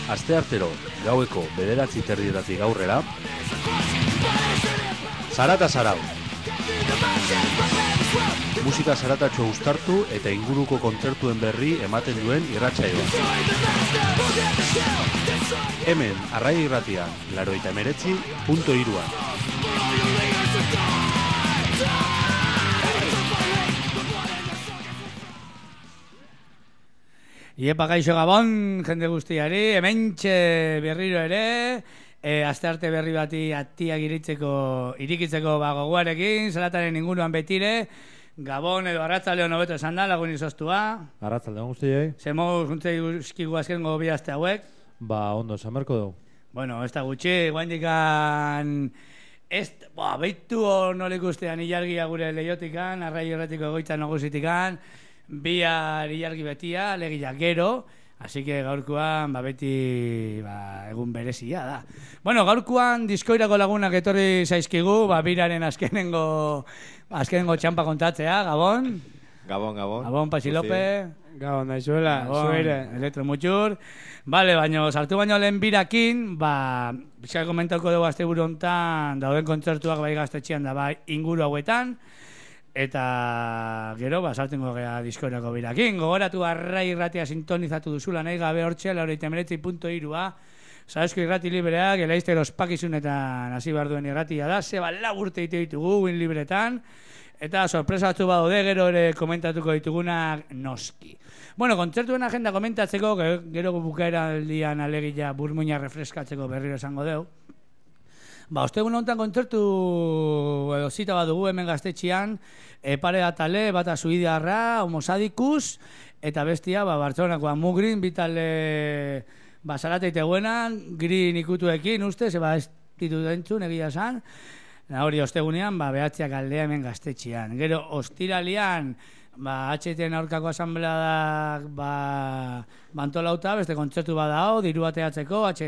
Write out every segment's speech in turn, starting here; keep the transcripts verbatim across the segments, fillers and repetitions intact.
asteartero gaueko bederatzi terdietatik aurrera, Zarata Zarau. Musika zaratatxo uztartu eta inguruko kontzertuen berri ematen duen irratsaioa. Hemen, Arraia Irratian, laurogeita hemeretzi puntu hiruan. Iepa gaixo gabon, jende guztiari, hementxe berriro ere, e, astearte berri bati atiak iritzeko, irikitzeko bagoguarekin, zalataren inguruan betire, Gabon edo arratzaldeon hobeto esan da, lagun izostua. Arratzaldeon guztiei. Zemoguz guntzei guzkigu azkengo bi aste hauek. Ba, ondo, samarko dugu. Bueno, ez da gutxi, guaindikan... Ez, boa, behitu nolik ustean ilargia gure lehiotikan, Arraia Irratiko egoitza nagusitikan, bihar ilargi betia, legia gero, así que gaurkoan ba, beti ba, egun berezia da. Bueno, gaurkoan diskoirako lagunak etorri zaizkigu, ba, biraren azkenengo, azkenengo txampa kontatzea, Gabon. Gabon, Gabon. Gabon, Patxi Lope. Gabon, daizuela, zuere. Elektromutxur. Bale, baina sartu baino lehen birakin, ba, bizkai komentauko dugu azte buru hontan, dauden kontzertuak bai gaztetxean da bai inguru hauetan, eta gero, ba, sartengo gea diskoirako birakin. Gogoratu Arraia Irratia sintonizatu duzula nahi gabe hortxe, laurogeita hemeretzi puntu hirua, Zauzko irrati libreak, elaizter ospakizunetan hasi behar duen irratia da, zeba laburte ditu ditugu, win libretan, eta sorpresa batzu badaude gero ere komentatuko ditugunak noski. Bueno, kontzertuen agenda komentatzeko, gero bukaera aldian alegia burmuina refreskatzeko berriro esango deu. Ba, ostegun honetan kontzertu edo zita bat dugu hemen gaztetxean, e, pare atale, bata Zuidiarra, Homosadikus, eta bestia, ba, Bartzelonakoa Mugrin, bitale... Ba, zarateite guenan, Green ikutuekin, uste, zeba ez ditu dentzun, egia esan. Hori ostegunean, ba, behatziak aldea hemen gaztetxean. Gero, ostiralian, ba, H T N aurkako asambleadak, ba, bantolauta, beste kontzertu badao, diru bateatzeko, H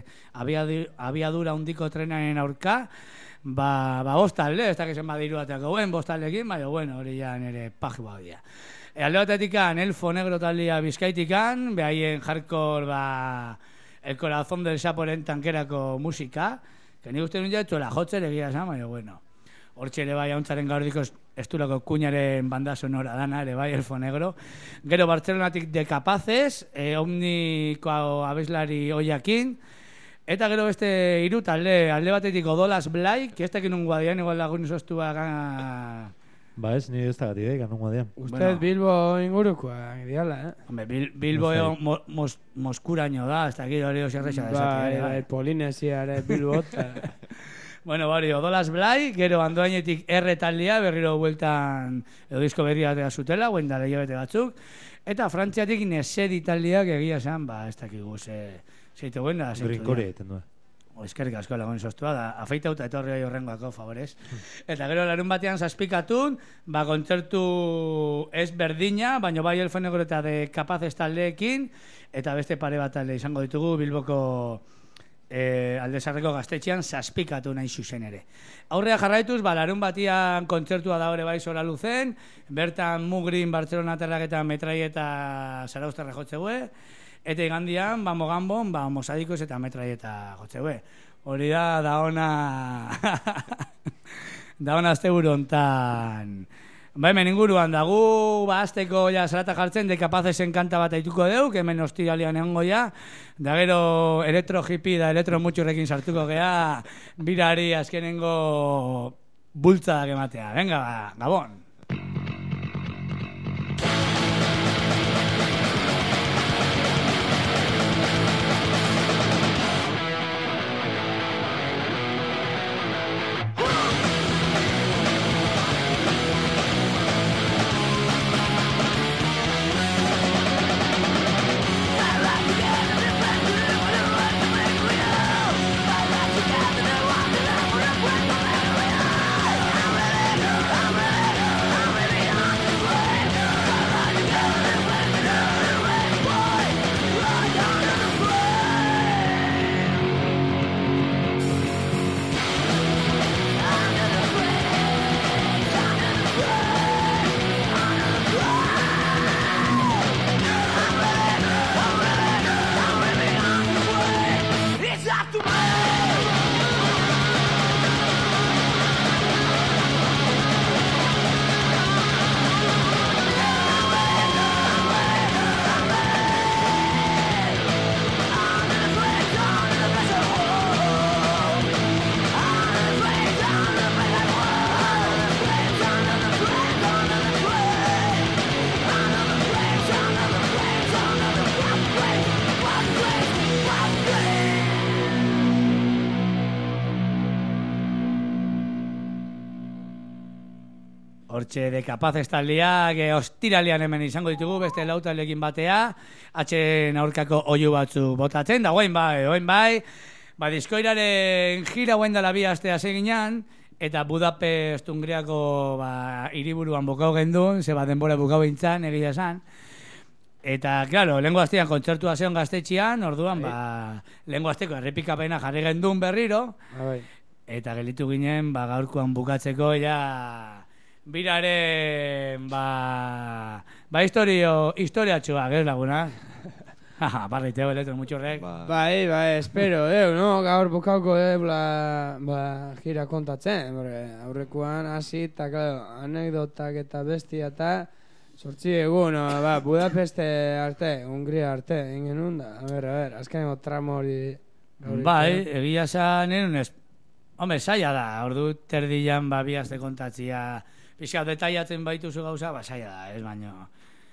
abiadura hundiko trenaren aurka, ba, ba, bostalde, ez dakizen ba, diru bateako guen, bostaldekin, baina, bueno, hori ja nire pagi badia. E, alde batetikan, Elfo Negro taldea Bizkaitikan, behaien hardcore, ba, el corazón del saporen tankerako musika, que ni uste nun jaitzuela jotzen egia esan, baina, bueno, hortxe ere bai hauntzaren gaurdiko estulako kuñaren banda sonora dana, ere bai Elfo Negro. Gero Bartzelonatik de Capaces, e, omniko abeslari oiakin, eta gero beste hiru talde, alde batetik Odolas Blai, que ez tekin un guadian, igual lagun izostua gana... Ba ez, ni ez da gati, eh, ganun guadian. Usted Bueno. Bilbo ingurukoa, ideala, eh? Hombre, Bil Bilbo No sé. eo mo mos Moskuraino da, hasta aquí hori oso erresa Bai, bai, Polinesia ere Bilbo eta... Bueno, bari, Odolas Blai, gero Andoainetik erre taldea, berriro bueltan edo disko berria atea zutela, guen da lehibete batzuk, eta Frantziatik Nesedi taldeak egia esan, ba, ez dakigu ze... Zeite guen da, zeitu Brinkori egiten du. Eskerrik asko lagun sostua da, afeitauta etorri hori horrengoako, favorez. Eta gero larun batean zazpikatun, ba, kontzertu ez berdina, baina bai Elfo Negro eta de Capaces taldeekin, eta beste pare bat talde izango ditugu Bilboko e, aldezarreko gaztetxean zazpikatu nahi zuzen ere. Aurrea jarraituz, ba, larun batean kontzertua da hori bai Zora Luzen, bertan Mugrin, Bartzelona terrak eta Metraieta Zarauztarra jotzegue, eta igandian, ba, Mogambon, ba, Mosadikos eta Metraieta jotzegue. Hori da, da ona... da ona azte burontan. Ba, hemen inguruan dagu, ba, azteko ja zarata jartzen, de Capacesen kanta bat aituko deu, que hemen ostiralian egongo ja, da gero elektro hippie da elektro mutxurrekin sartuko gea, birari azkenengo bultzadak ematea. Venga, ba, Gabon! I'm ready Hortxe de kapaz estaldiak, e, ostiralean hemen izango ditugu, beste lautalekin batea, atxen aurkako oiu batzu botatzen, da guain bai, oain bai, ba, diskoiraren gira guain dela bi astea seginan, eta Budapest Hungriako ba, hiriburuan bukau gendun, zeba denbora bukau bintzan, egia esan. Eta, claro, lehenko aztean kontzertua zeon gaztetxian, orduan, ba, lehenko azteko errepikapena jarri gendun berriro, Bai. eta gelitu ginen, ba, gaurkoan bukatzeko, ja, biraren, ba, ba, historio, historiatxoa, gero laguna. Haha, barriteo, eletro, muchorrek. Ba, Bai, bai, espero, eh, no? Gaur bukauko, eh, bla, ba, gira kontatzen, porque aurrekoan hasi, eta, claro, anekdotak eta bestia, eta sortzi egun, no, ba, Budapeste arte, Hungria arte, ingen da, a ber, a ber, azkeneko tramo hori... hori- Bai, egia esan, nire, hombre, saia da, ordu terdian, ba, bihazte kontatzia, pixka detaiatzen baituzu gauza, ba, saia da, ez baino...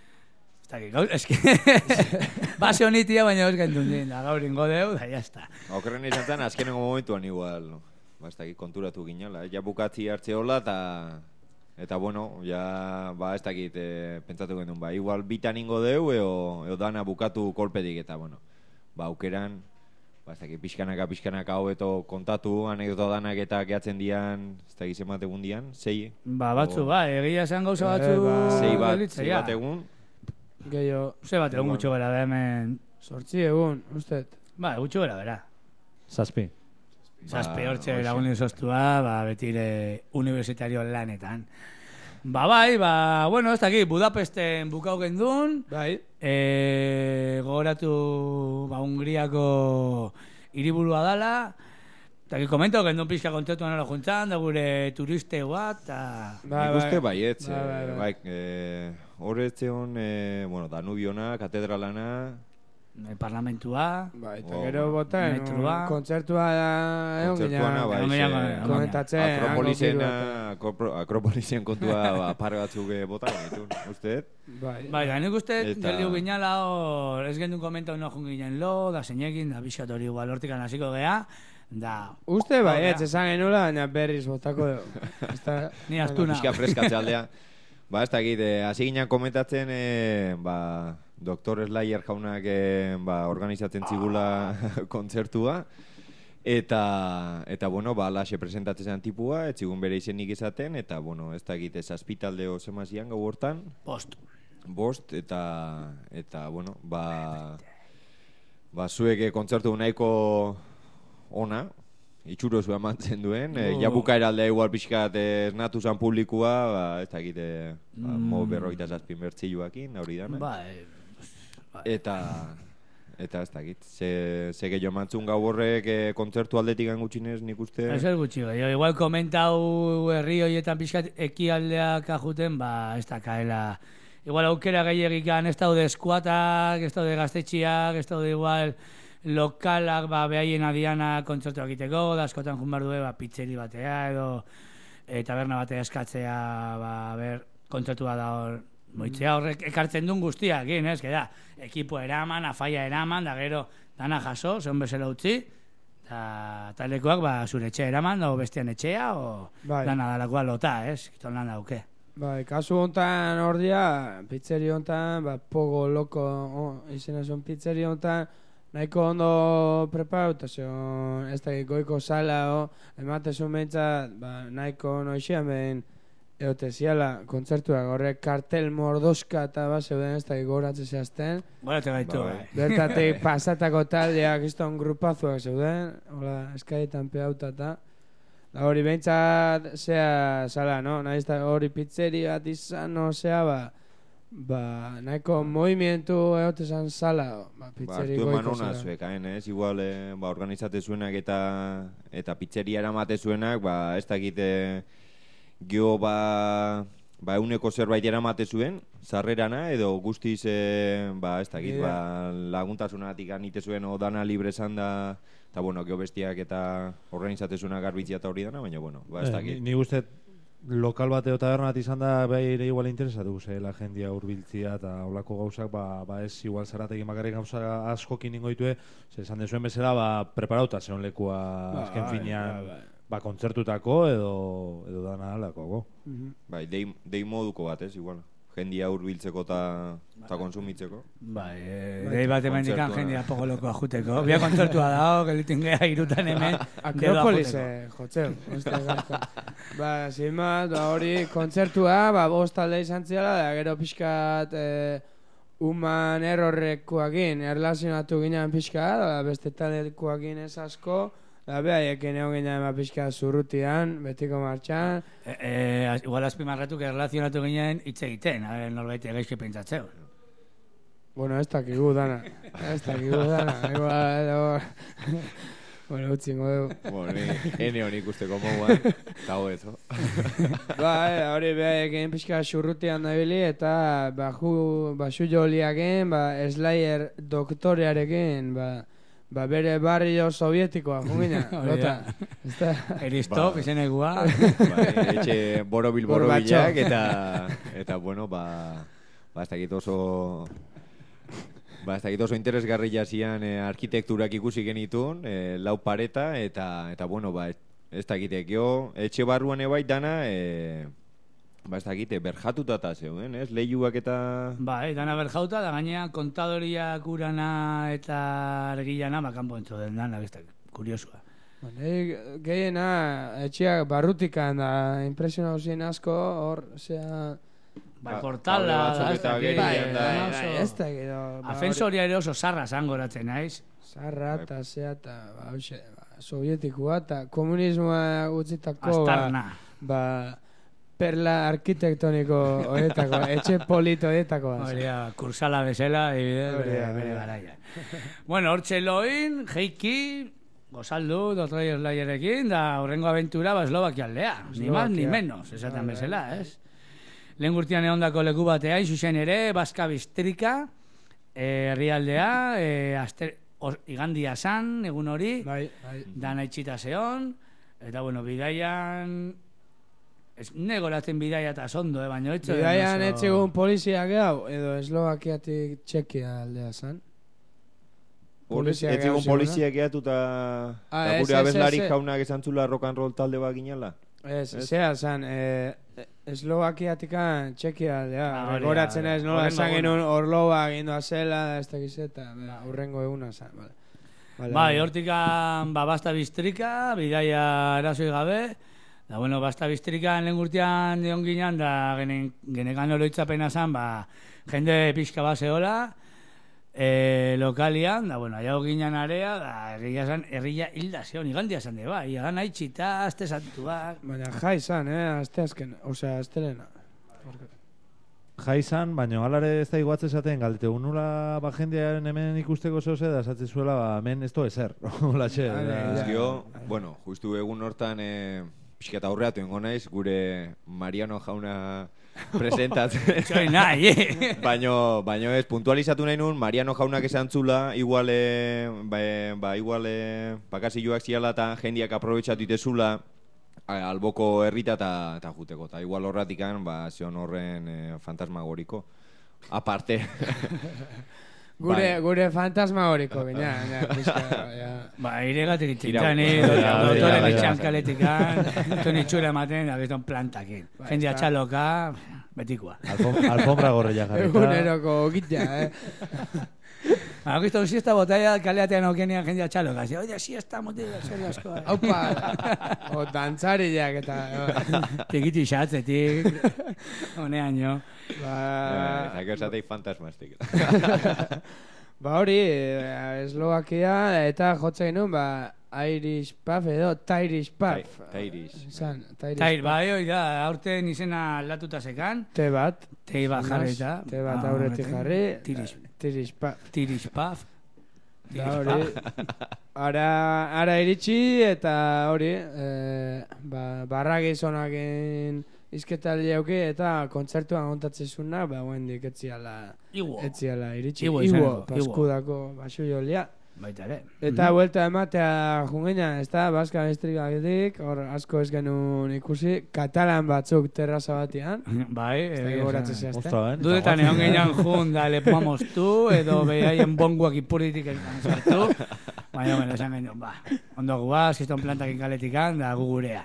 Ez dakit, gaur, ez que... Base honitia, baina ez gendun din, da, gaur ingo deu, da, jazta. okerren izan zen, azkenengo momentuan igual, no? Ba, ez dakit konturatu ginela, ja bukatzi hartze hola, eta... Eta, bueno, ja, ba, ez dakit, e, pentsatu gendun, ba, igual bitan ingo deu, eo, eo dana bukatu kolpedik, eta, bueno, ba, aukeran, ba, ez dakit, pixkanaka, pixkanaka hobeto kontatu, anekdota danak eta gehatzen dian, ez dakit zemat egun dian, sei. Ba, batzu, O- ba, egia esan gauza Eh, batzu... ba, Sei bat, gelitzea. sei bat egun, Gehiago, Ze bat egun gutxo gara da hemen... sortzi egun, usted. Ba, gutxo gara, bera. Zazpi. Zazpi hortxe hoxe. lagunen sostua, ba, betire universitario lanetan. Ba, bai, ba, bueno, ez dakit, Budapesten bukau gendun, Bai, e, gogoratu, ba, Hungriako hiriburua dala, eta ki komento gendun pixka kontzertu nola juntzan, da gure turiste bat, eta... bai, nik uste bai. baietz, Bai, bai, bai. bai, e, horretzeon, e, bueno, Danubiona, katedralana, e, parlamentua, Bai, eta Oh, gero bueno. boten, Metroa. un kontzertua da, egon kontzertuana, bai, egon ze- ginen, egon komentatzen, hango Akropolisena, kiruak. Akropro- Akropolisien kontua ba, par batzuk eh, bota genitun, uste? Bai, bai, da nik uste, Eta- geldiu ginala, hor, ez gendun komentau no jun ginen lo, da zeinekin, da pixkat hori igual hortikan hasiko gea, da... Uste bai, Hau, ez ja. esan genula, baina berriz botako dugu. Ezta- Ni astuna. Pixka freskatze aldea. Ba, ez dakit, eh, hasi ginen komentatzen, eh, ba, doktor Slayer jaunak eh, ba, organizatzen zigula kontzertua. Eta, eta bueno, ba, alaxe presentatzen zen tipua, etzigun bere izenik izaten, eta, bueno, ez dakit, ez azpitalde ozemazian gau hortan, Post. bost, eta, eta, bueno, ba, ba, zuek eh, kontzertu nahiko ona, itxuro zua mantzen duen, e, Oh. ja bukaera aldea igual pixkat eh, esnatu zan publikua, ba, ez dakit, e, ba, Mm. mo berroita zazpin bertzioakin, hori dana. Bai, Eta, eta ez dakit, ze, ze gehiago mantzun gau horrek e, kontzertu aldetik gutxinez nik uste... ez ez gutxi, gehiago. Igual komentau herri horietan pixkat ekialdeak ajuten, ba, ez da kaela. Igual aukera gehiagikan ez daude eskuatak, ez daude gaztetxiak, ez daude igual lokalak, ba, behaien adiana kontzertuak egiteko, da askotan jun behar du, ba, pizzeri batea edo e, taberna batea eskatzea, ba, ber, kontzertua da hor, moitzea horrek ekartzen duen guztiak, egin, ez, da, ekipo eraman, afaia eraman, da gero dana jaso, zeon bezala utzi, eta talekoak ba, zure etxe eraman, o bestian etxea, o Bai. dana dalakoa lota, ez, kiton lan dauke. Bai, kasu hontan ordia, pizzeri hontan, ba, pogo loko oh, izena zuen pizzeri hontan, nahiko ondo preparauta zion, ez da goiko sala, o, ematezun behintzat, ba, nahiko noixian behin, eote ziala, kontzertuak horrek kartel mordoska eta ba, zeuden ez da goratzen zehazten, Gorate gaitu, Ba, bai. bertatik pasatako taldeak izton grupazuak zeuden, hola, eskaietan peauta eta, da hori behintzat, zea, sala, no? Nahiz eta hori pizzeri bat izan, no, zea, ba, ba, nahiko movimientu egote zan sala, ba, Ba, pizzeri hartu eman goiko ona zela. zuek, hain, ez? Igual, eh, ba, organizate zuenak eta eta pizzeria eramate zuenak, ba, ez dakit, eh, gio, ba, ba, euneko zerbait eramate zuen, sarrerana, edo guztiz, eh, ba, ez dakit, Bidea. ba, laguntasunatik anite zuen, o dana libre zan da, eta, bueno, gio bestiak eta organizate zuenak garbitzia eta hori dana, baina, bueno, ba, ez Eh, dakit. ni, ni uste lokal bat edo taberna bat izan da bai ere igual interesatu ze la jendia hurbiltzia eta holako gauzak ba, ba ez igual zaratekin bakarrik gauza askokin ingoitue ze esan dezuen bezala ba preparauta zeon lekua azken Bai, finean bai, bai. ba, kontzertutako edo, edo dana alako. Bai, dei, dei moduko bat, ez, igual. Jendia hurbiltzeko eta ta konsumitzeko. Bai, eh, dei bat emendikan jendia pogolokoa juteko. Bia kontzertua dago, gelitin geha irutan hemen. Akropolise, jotzeu. Ba, sin más, ba, hori kontzertua, ba, bost talde izan ziala, da gero pixkat eh, human errorrekuakin, erlazionatu ginean pixkat, da, beste taldekuakin ez asko, da, behaiekin egon ginean ema pixkat zurrutian, betiko martxan. E, e, igual azpimarratu que relazionatu ginen hitz egiten, a ver, norbait egaizki pentsatzeu. Bueno, ez dakigu dana, ez dakigu dana, igual, edo... Bueno, utzingo dugu. Bueno, ni ene honi ikusteko moguan, eta hoezo. Ba, e, hori behaiekin pixka xurrutian nabili, eta baju, baxu joliakin, ba, Slayer doktorearekin, ba, ba, bere barrio sovietikoa, jungina, lota. Eristop, izen egua. Bai, etxe borobil borobilak, eta, eta, bueno, ba, ba, ez dakit oso... Ba, ez dakit oso interesgarri jazian eh, arkitekturak ikusi genitun, eh, lau pareta, eta, eta bueno, ba, ez dakitek jo, etxe barruan ebai dana, eh, ba, ez dakite, berjatuta eta zeuden, ez? Lehiuak eta... Bai, dana berjauta, da gaina kontadoriak urana eta argillana, bakanpo entzo den dana, ez da, kuriosua. Bueno, gehiena, etxeak barrutikan da, impresionau zien asko, hor, zea... Bai, portala, batzuk eta bai, gehien da, bai, ez da, gero... Afensoria ere oso zarra zangoratzen, naiz? Zarra eta zea eta, ba, hoxe, ba, sovietikoa eta komunismoa utzitako, Astarna. ba, perla arkitektoniko horietako, etxe polito horietako. Horia, kursala bezala, ebide, bere, Horia, bere horia. garaia. Bueno, hortxe loin, jeiki, gozaldu, dotroi Slayerekin, da horrengo aventura, ba, Eslovakia aldea. Ni más ni menos, esaten Bai, bezala, ez? Lehen gurtian egondako leku batean, zuzen ere, Baska Bistrika, herrialdea, e, aster, or, igandia san, egun hori, Bai, bai. dana itxita zeon, eta bueno, bidaian, ez negoratzen bidaia eta sondo, eh, baina etxe. Bidaian etxegun polizia gehau, edo Eslovakiatik Txekia aldea zan. Ez egon polizia gehiatu eta Ah, ez, gure ez, abeslari ez, ez. jaunak esan zula rock and roll talde bat ginela. Ez, Ez? zea zan, e, Eslovakiatikan Txekia aldea. Ah, hori da, Goratzen ez, nola horrengo esan eguna. genuen orloba gindoa zela, ez dakizeta, urrengo eguna zan. Vale. Vale, Bai, vale. hortikan, ba, Basta Bistrika, bidaia erasoi gabe, da, bueno, Basta Bistrikan lehen gurtian dion ginen, da, genen, genekan oroitzapena zan, ba, jende pixka bat zehola, e, lokalian, da, bueno, aiago ginen area, da, herria zan, herria hilda zeon, igandia zan de, bai, igan haitxita, azte santuak, Baina jai zan, eh, azte azken, osea, astelena. Jaizan, baina alare ez da iguatze esaten, galete unula ba jendearen hemen ikusteko zoze, da esatzen zuela, ba, hemen ez to ezer. Hola, txe. Vale, da- ja. Ezkio, bueno, justu egun hortan e, pixkat aurreatu ingo naiz, gure Mariano jauna presentatzen. txoi nahi, eh? Baino, baino ez, puntualizatu nahi nun, Mariano jaunak esan zula, igual, e, ba, ba, igual, e, bakazioak ziala eta jendiak aprobetsatu itezula, a- alboko herrita eta eta juteko. Eta igual horratikan, ba, zion horren e, fantasmagoriko. Aparte. Gure, Bai. gure fantasma horiko, gina, ja, pixka, ja. Ba, iregatik Ira- itzintani, Bai, bai, dotore bai, betxean bai. kaletikan, toni txura ematen, da bizton plantakin. Bai, Jendia está. txaloka, betikoa. Alfom- Alfombra gorrilla jarrita. Eguneroko gitja, eh. Ba, gisto, un siesta botella kaleatean aukenean jendia txaloka. Zi, oye, siesta, motila, serio asko. eh." Aupa, o dantzariak eta... Tikiti xatzetik, honean jo. Ba, Zako esatei fantasmastik. ba hori, eh, Eslovakia eta jotzen genuen, ba, Irish Puff edo Tairish Puff. Tai- Tairish. Zan, Tairish Tair, Puff. bai, hoi da, aurten izena aldatuta sekan, Te bat. tei bat jarrita. Te bat Ah, aurretik horrekin. jarri. Tiris, Tirish Puff. tiris paf. Da hori, ara, ara iritsi eta hori, eh, ba, barra gizonakin izketaldi auki eta kontzertuan kontatzen zuna, ba, guendik etziala, Igo, etziala iritsi. Igo Igo, izaneko, Igo paskudako basu jolia. baita ere. Eta buelta ematea jungina, ez da, Baska Bistrikatik, hor asko ez genuen ikusi, katalan batzuk terraza batean, Bai, ez da egia gogoratzen esan. zehazte. Ostra, ben? Dudetan egon ginen jun da lepoa moztu, edo behaien bonguak ipuritik elkan sartu. Baina, bueno, esan genuen, ba, ondo guaz, kiston plantakin kaletikan, da gugurea.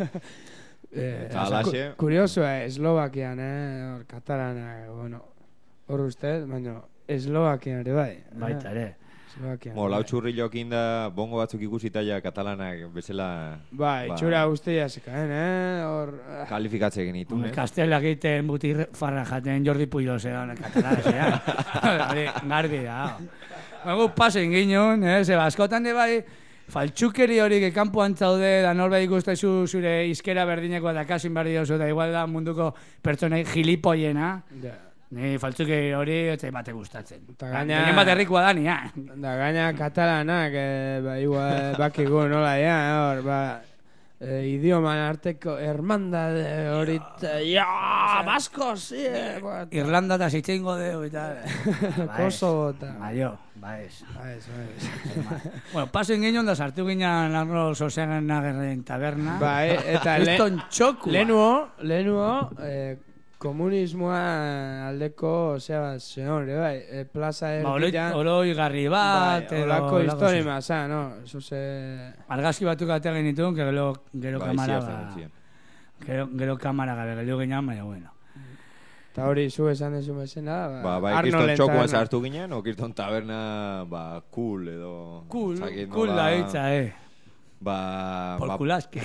Eh, Eta alaxe. ku- Kuriosoa, Eslovakian, eh, hor, katalana, bueno, hor uste, baina Eslovakian ere bai. Baita ere. Eslovakian. Mo, lau txurrilokin da bongo batzuk ikusita ja katalanak bezala Bai, ba, itxura guztia zekaen, eh, hor... ah, kalifikatze genitun, Hombre, eh? Kastelak egiten butir farra jaten Jordi Puyos egon katalanean. Hori, garbi da. Bago pasen ginen, eh, ze askotan de bai, faltxukeri hori kanpoan zaude, da norbait ikustezu zure izkera berdineko da kasin behar diozu, da igual da munduko pertsonei gilipoiena. ja. Ni faltzukeri hori etzai bate gustatzen. Eta gaina- Gehien bat herrikoa da nia. Da gaina katalanak, eh, ba, igual bakigu nola, ja, hor, ba, eh, idioman arteko hermandade hori, ta- ja, baskos, sí, eh, ba, ta- Irlanda eta zitzeingo deu eta... Kosovo eta... Baio, baez. Ba, ez, ba, ez. Bueno, pasen ginen da sartu ginen Arnold Sosenagerren taberna. Ba, e, eta le, Kriston txokua. lehenuo, lehenuo, eh, komunismoa aldeko, osea, zeon, bai, e, plaza Ba, oloi, erdian, oloi garri bat, bai, edo olako olako histori zuz- maza, no? Eso se... Argazki batzuk atea genituen, que gero, gero Bai, kamara, ziazten ba, utzien. gero, gero kamara gabe, gero ginean, baina, bueno. Eta hori, zu esan dezu bezena, ba, Ba, bai, Arnolden kriston txokuan taberna. sartu ginen, o kriston taberna, ba, cool edo... Cool, zakit cool nola- da hitza, eh. Ba, ba, Polkulaski.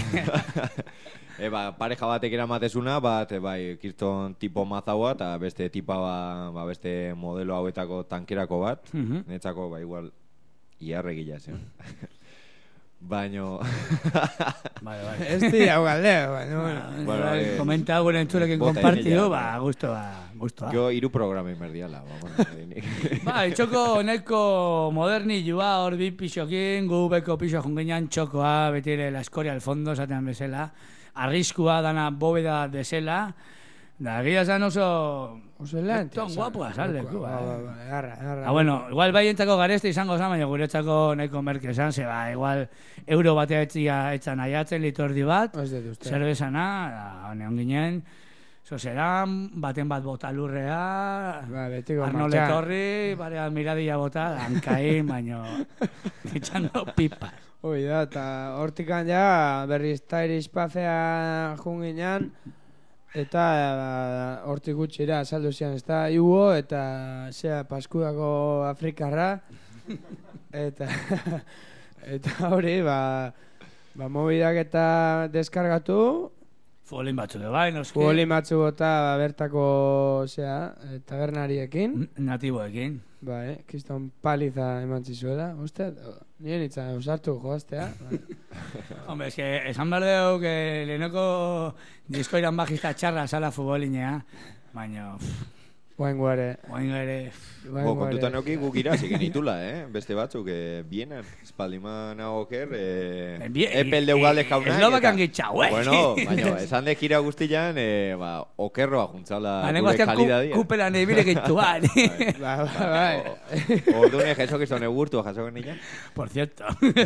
e, ba, pareja batek eramatezuna, bat, e, bai, kriston tipo mazaua, eta beste tipa, ba, ba, beste modelo hauetako tankerako bat, Mhm. netzako, ba, igual, iarregila zen. Baino... Bai, bai. Ez di hau galdeo, baina, bueno. Bueno, Bai, eh, komenta gure entzurekin bota konpartidu, ella, ba, bai. gusto, ba, gusto. Jo, hiru programa inberdiala, ba, bueno, Bai, txoko neko modernilua hor bi pixokin, gu beko pixo junginan txokoa, beti ere la escoria al fondo, esaten bezala, arriskua dana bóveda desela, da, egia zan oso... Oso elegante. Ton guapua, saldeku, Ba, ba, ba, agarra, agarra. Ah, bueno, igual baientzako gareste izango zan, baina guretzako nahiko merke esan, ze ba, igual euro batea etzia etzan aiatzen litordi bat, Ez dut uste. zerbezana, da, neon ginen, zozeran, baten bat bota lurrea, Ba, betiko Arnold martxan. etorri, barea miradilla bota, hankain, baino, itxando pipas. Hoi da, eta hortikan ja, berriz Irish pafea junginan, eta ba, hortik gutxira saldu zian, ez da, Iugo, eta zea Paskudako Afrikarra, eta eta hori, ba, ba mobidak eta deskargatu, Folin batzuk de bai, noski. futbolin batzu bota ba, bertako, zea, eh, tabernariekin, N- Natiboekin. ba, eh, kiston paliza eman zizuela, uste, nien itzan usartu joaztea, ba. Hombre, es que esan behar dugu que lehenoko diskoiran bajista txarra sala futbolinea, baina, Guain guare. oain ere, Bo, kontutan euki guk irazi genitula, eh? Beste batzuk, eh, bienan, espaldiman oker, eh, epel deugalde jaunak. Eslovakan gitxau, eh? Bueno, baina, ba, esan dekira guztian, eh, ba, okerroa juntzala Haneko gure aztean kalidadia. kupelan ebile gittuan. Ba, ba, bai. Ordune jeso gizon egurtu, jaso genian. Por cierto.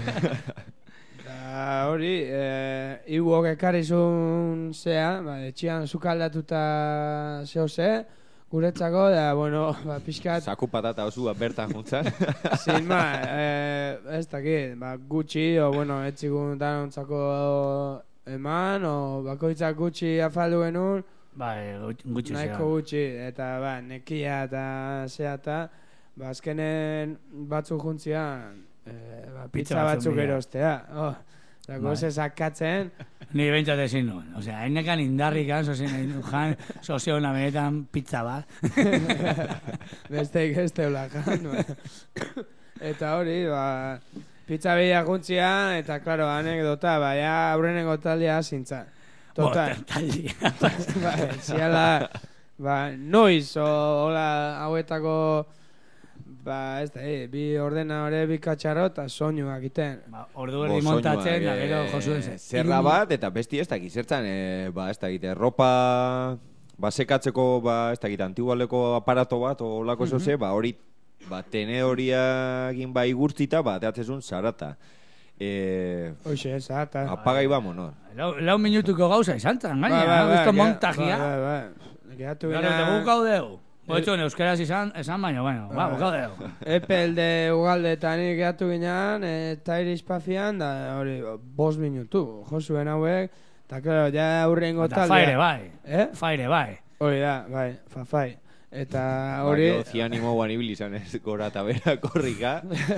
Da, hori, eh, iguok ekarrizun zea, ba, etxian zukaldatuta zeo ze, guretzako, da, bueno, ba, pixkat, Saku patata osua bertan juntzan. zin ma, eh, ez dakit, ba, gutxi, o, bueno, etxigun danontzako eman, o, bakoitzak gutxi afaldu genuen, Bai, gut- gutxi nahiko zegoen. gutxi, eta, ba, nekia eta zea eta, ba, azkenen batzuk juntzian, eh, ba, Pizza pizza batzuk batzuk bila. erostea, oh, da, Bai. goze sakatzen, Ni behintzat ezin nuen. Osea, hainekan indarrikan, zozien egin jan, sozio hona benetan pizza bat. besteik ez teula jan, ba. Eta hori, ba, pizza bila juntzia, eta, klaro, anekdota, ba, ja, aurreneko taldea zintza. Total. Bo, taldia. ba, ziala, ba, noiz, o, hola, hauetako, ba, ez da, eh, bi ordenadore, bi katxaro, eta soinuak iten. Ba, ordu erdi montatzen, da gero josu ez. Zerra bat, eta besti ez dakit, zertzen, eh, ba, ez dakit, ropa, ba, sekatzeko, ba, ez dakit, antigualeko aparato bat, o olako Mhm. zoze, ba, hori, ba, tenedoriagin ba, igurtzita, ba, teatzezun zarata. Eh, Hoxe, ez, eta... apagai bamonos. Lau, lau minutuko gauza izan zan, Ba, gaina, ba, ba, gusto ge- montagia. Ba, ba, ba. Gehatu Gero, gina... dugu gaudeu. Boetxon, euskeraz izan, esan baino, bueno, ba, bukadeo. Epelde ugalde eta nik gehiatu ginean, eta iriz pafian, da hori, bost minutu, josuen hauek, eta claro, ja aurrengo Eta taldea. faire bai, Eh? faire bai. Hori da, bai, fafai. Eta hori... Ba, jo zianimo guan ibili izan ez gora eta bera korrika.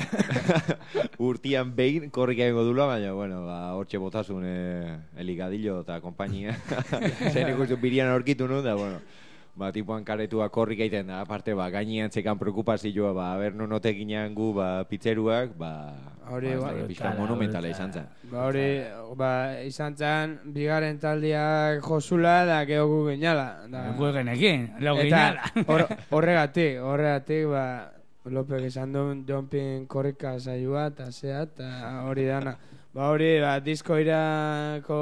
Urtian behin korrika egingo dula, baina, bueno, ba, hortxe botasun eh, elikadillo eta kompainia. Zer ikustu birian aurkitu nu, da, bueno, ba, tipuan karetua korrika egiten da, aparte, ba, gainean txekan preokupazioa, ba, aber nu note ginean gu, ba, pizzeruak, ba, Hori, ba, ba, ez pixka monumentala izan zen. Ba hori, ba, izan zen, bigarren taldiak josula, da gehogu ginala. Da. Gu genekin, lau Eta ginala. hor- horregatik, horregatik, ba, Lopek izan duen Jonpin korrika saioa, eta zea, eta hori dana. Ba hori, ba, disko irako,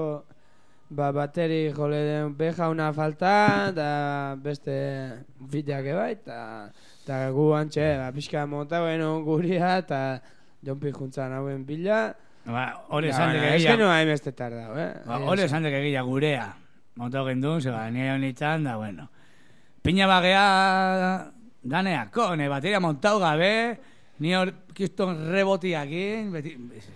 ba, bateri jole den beja una falta, da beste bideak bai, eta eta gu antxe, ba, pixka monta genuen guria, eta Jonpin juntzan hauen bila. Ba, hori Da, esan bueno, dek ez que egia, no hainbeste tardau, eh? ba, hori esan dek egia gurea. Montau gendun, zeba, nire honitzen, da, bueno. Pina bagea daneako, ne bateria montau gabe, ni hor kiston rebotiakin, beti,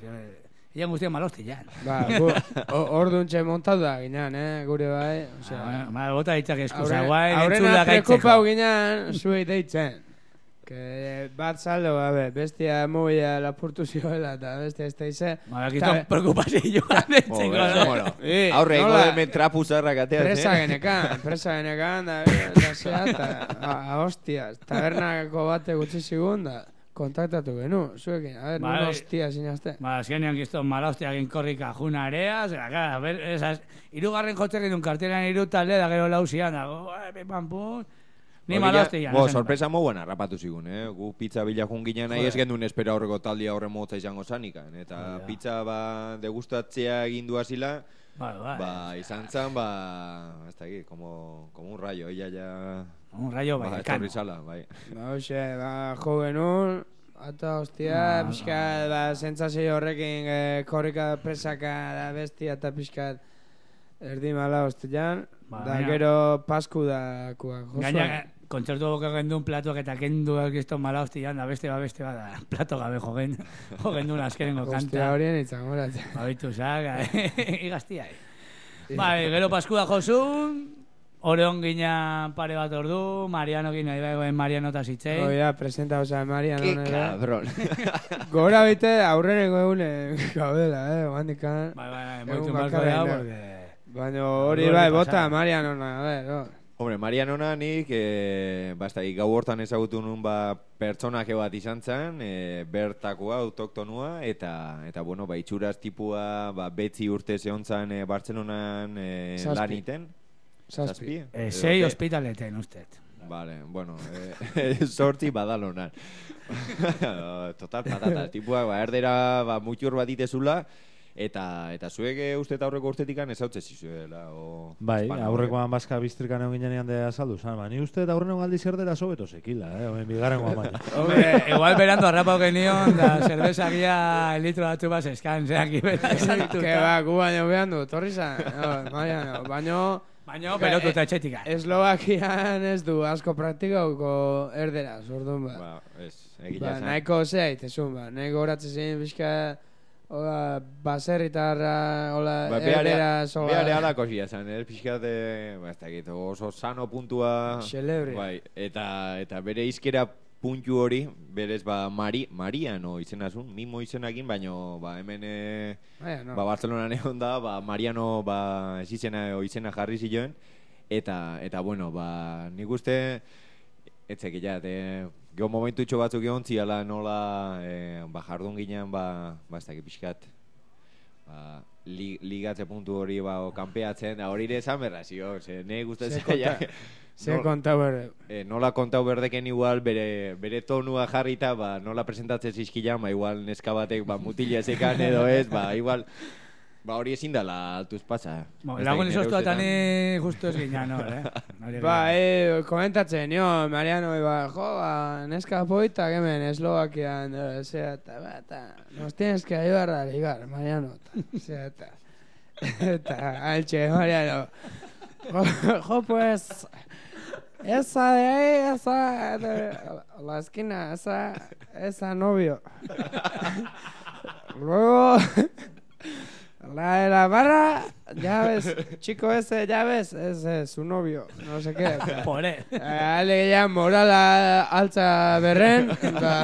ian guztiak malosti, ja. Ba, gu, o- orduntxe montatu da ginean, eh, gure bai. Osea, Ma, bota ditzak eskusa, aurre- guai, aurrena entzulak prekupau aitzeko. ginean, zuei deitzen. Que bat saldo, gabe, bestia mobila lapurtu zioela, eta bestia ez da ize. Ma, kiston preokupazioa aitzeko. Bueno, bueno, Eh, aurre ingo nola? hemen trapu zarrak ateaz, Presa eh? genekan, presa genekan, da, da zea, eta, a, a, hostias, tabernako bate gutxi zigun, da, kontaktatu genu, zuekin, a ver, Bai. nun hostia zinazte. Ba, azkenean kiston malaustiakin korrika juna area, zera, gara, ber, esaz, irugarren jotzekin dun kartelan iru talde, da gero lausian, da, go, eh, pim, pam, pum, ni malaustian. Bo, sorpresa moguan harrapatu zigun, eh? Gu pizza bilakun ginen nahi ez gendun espera horreko taldia horre motza izango zanikan. Eta Joder. pizza ba, degustatzea egin duazila, Bai, bai. ba, izan zen, ba, ez da aquí, como, como un rayo, ella ya... Un rayo Ba, vallecano. etorri zala, bai. Ba, hoxe, ba, jo genuen, eta hostia, Ah, pixka, ba, sentsazio horrekin eh, korrika presaka da bestia eta pixka erdi mala hostian, Ba, da baina- gero pasku da kuak, Gaina, kontzertu boka gendun platuak eta kendu elkiston malaustian, da beste ba beste bada, plato gabe jogen, jogendun azkenengo Hostia kanta. horien itzan goratzen. Babitu zak, igaztia. Bai, gero paskuda josun, Oreon gina pare bat ordu, Mariano gina ibagoen Mariano eta zitzei. Oia, presenta oza Marian Ke honera. cabrón. Gora bite aurreneko egunen gaudela, eh, oandikan. Bai, bai, bai, Egun moitu marko bakarren, da, eh. porque... Baina hori Hori bai, pasada. bota Marian hona, a ver, oh. Hombre, Marianona nik, e, basta, gau hortan ezagutu nun ba, pertsonake bat izan zen, e, bertakoa, autoktonua, eta, eta bueno, ba, itxuraz tipua, ba, betzi urte zehon zen e, Bartzelonan e, Zazpi. lan iten. Zazpi. Eh, Edo sei te- ospitaleten, ustet. Vale, bueno, eh, sortzi badalonan. Total patata, tipua, ba, erdera, ba, mutxur bat ditezula, eta eta zuek e, uste eta aurreko urtetikan ezautze zizuela, o... Bai, Hispano, aurrekoan baska biztrikan egon ginean de azaldu zan, ba, ni uste eta aurreno galdi zerdera sobeto sekila, eh, oen bigarrengoa baina. Hombre, igual berando arrapau genion, da cervezagia litro batu bas eskan, zeak ibera saltuta. Que ba, gu baino behan du, torri zan. Oh, Mariano, baino... Baina, pelotu eta etxetika. Eslovakian ez du asko praktikauko erderaz, orduan ba. Ba, ez, egia Ba, zen. nahiko zea itezun, ba. Nahiko horatzen zein pixka, hola, baserritarra, hola, Ba, beare, erderaz, hola... beare alako zia zen, eh? Pixkat, eh, ba, ez dakit, oso sano puntua... Xelebre. Bai, eta, eta bere izkera puntu hori, berez, ba, Mari, Mariano izenazun, mimo izenakin, baino, ba, hemen, eh, Baina, no. ba, Bartzelonan egon da, ba, Mariano, ba, ez izena, o izena jarri ziloen, eta, eta, bueno, ba, nik uste, etzek, ja, eh, geho momentutxo batzuk egon ziala nola, eh, ba, jardun ginean, ba, ba, ez dakit pixkat, ba, li, ligatze puntu hori, ba, o, kanpeatzen, da hori ere esan berra, zio, ze, ne Ze gustatzen, konta- ja, Ze no- konta berde. eh, nola kontau berdeken igual bere, bere tonua jarrita, ba, nola presentatzen zizkilan, ba, igual neska batek, ba, mutila ezekan edo ez, ba, igual, ba, hori ezin dala altuz pasa. Bo, Ez lagun dakit, nire izoztu eta ustetan. ni justu ez ginen, hor, eh? Hori Ba, gara. eh, komentatzen, jo, Mariano, ba, jo, ba, neska poita hemen Eslovakian, eh, zea, eta, ba, eta, nos tienes que ayudar a ligar, Mariano, eta, zea, eta, eta, altxe, Mariano, jo, jo, pues, esa de ahí, esa de la esquina, esa, esa novio. Luego, la de la barra, ya ves, chico ese, ya ves, ese es su novio, no sé qué. Pore. Alegia morala altza berren, da...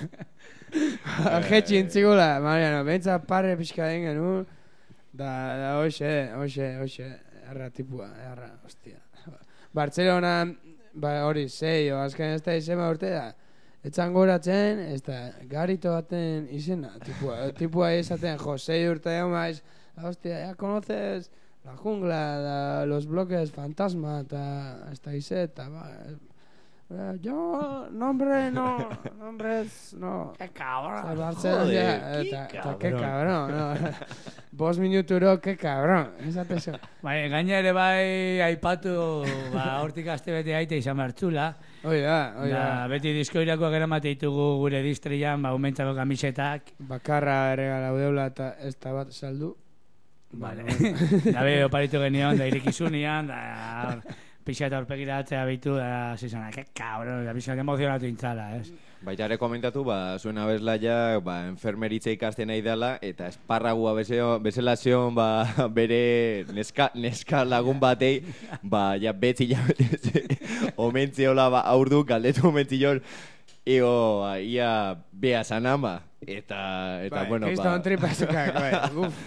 Jetxin txigula, Mariano, behintza parre pixka den genuen, da, da, hoxe, hoxe, hoxe, erra tipua, erra, hostia. Bartzelona, ba, hori, zei, azken ez da izema urte da, etxan goratzen, ez da, garito baten izena, tipua, tipua izaten, jo, zei urte egon maiz, hostia, ya conoces la jungla, da, los bloques fantasma, eta, ez da izet, eta, ba, Eh, yo, nombre, no, nombres, no. Qué cabrón. Salvarse, Joder, ya, qué eta, eta, cabrón. qué cabrón, no. Bos minuturo, qué cabrón. Esate zo. Bai, gaina ere bai aipatu, ba, hortik aste bete aite izan bertzula. Hoi da, hoi da. Da, beti diskoirakoak eramate ditugu gure distrian, ba, umentzako kamisetak. Bakarra erregala udeula eta ez da bat saldu. Vale. Da be oparitu genion, da irikizunean, da pixa eta horpegiratzea bitu, da zizana, que cabrón, da pixa emozionatu intzala, ez? Baita ere komentatu, ba, zuen abeslaia, ba, enfermeritza ikasten nahi dela, eta esparragua bezeo, bezala zion, ba, bere neska, neska lagun batei, ba, ja, betzi ja, omentziola, ba, aurdu, galdetu omentzion, ego, ba, ia, bea sanama, eta, eta, Bai, bueno, kriston ba... tripazukak, bai, uf.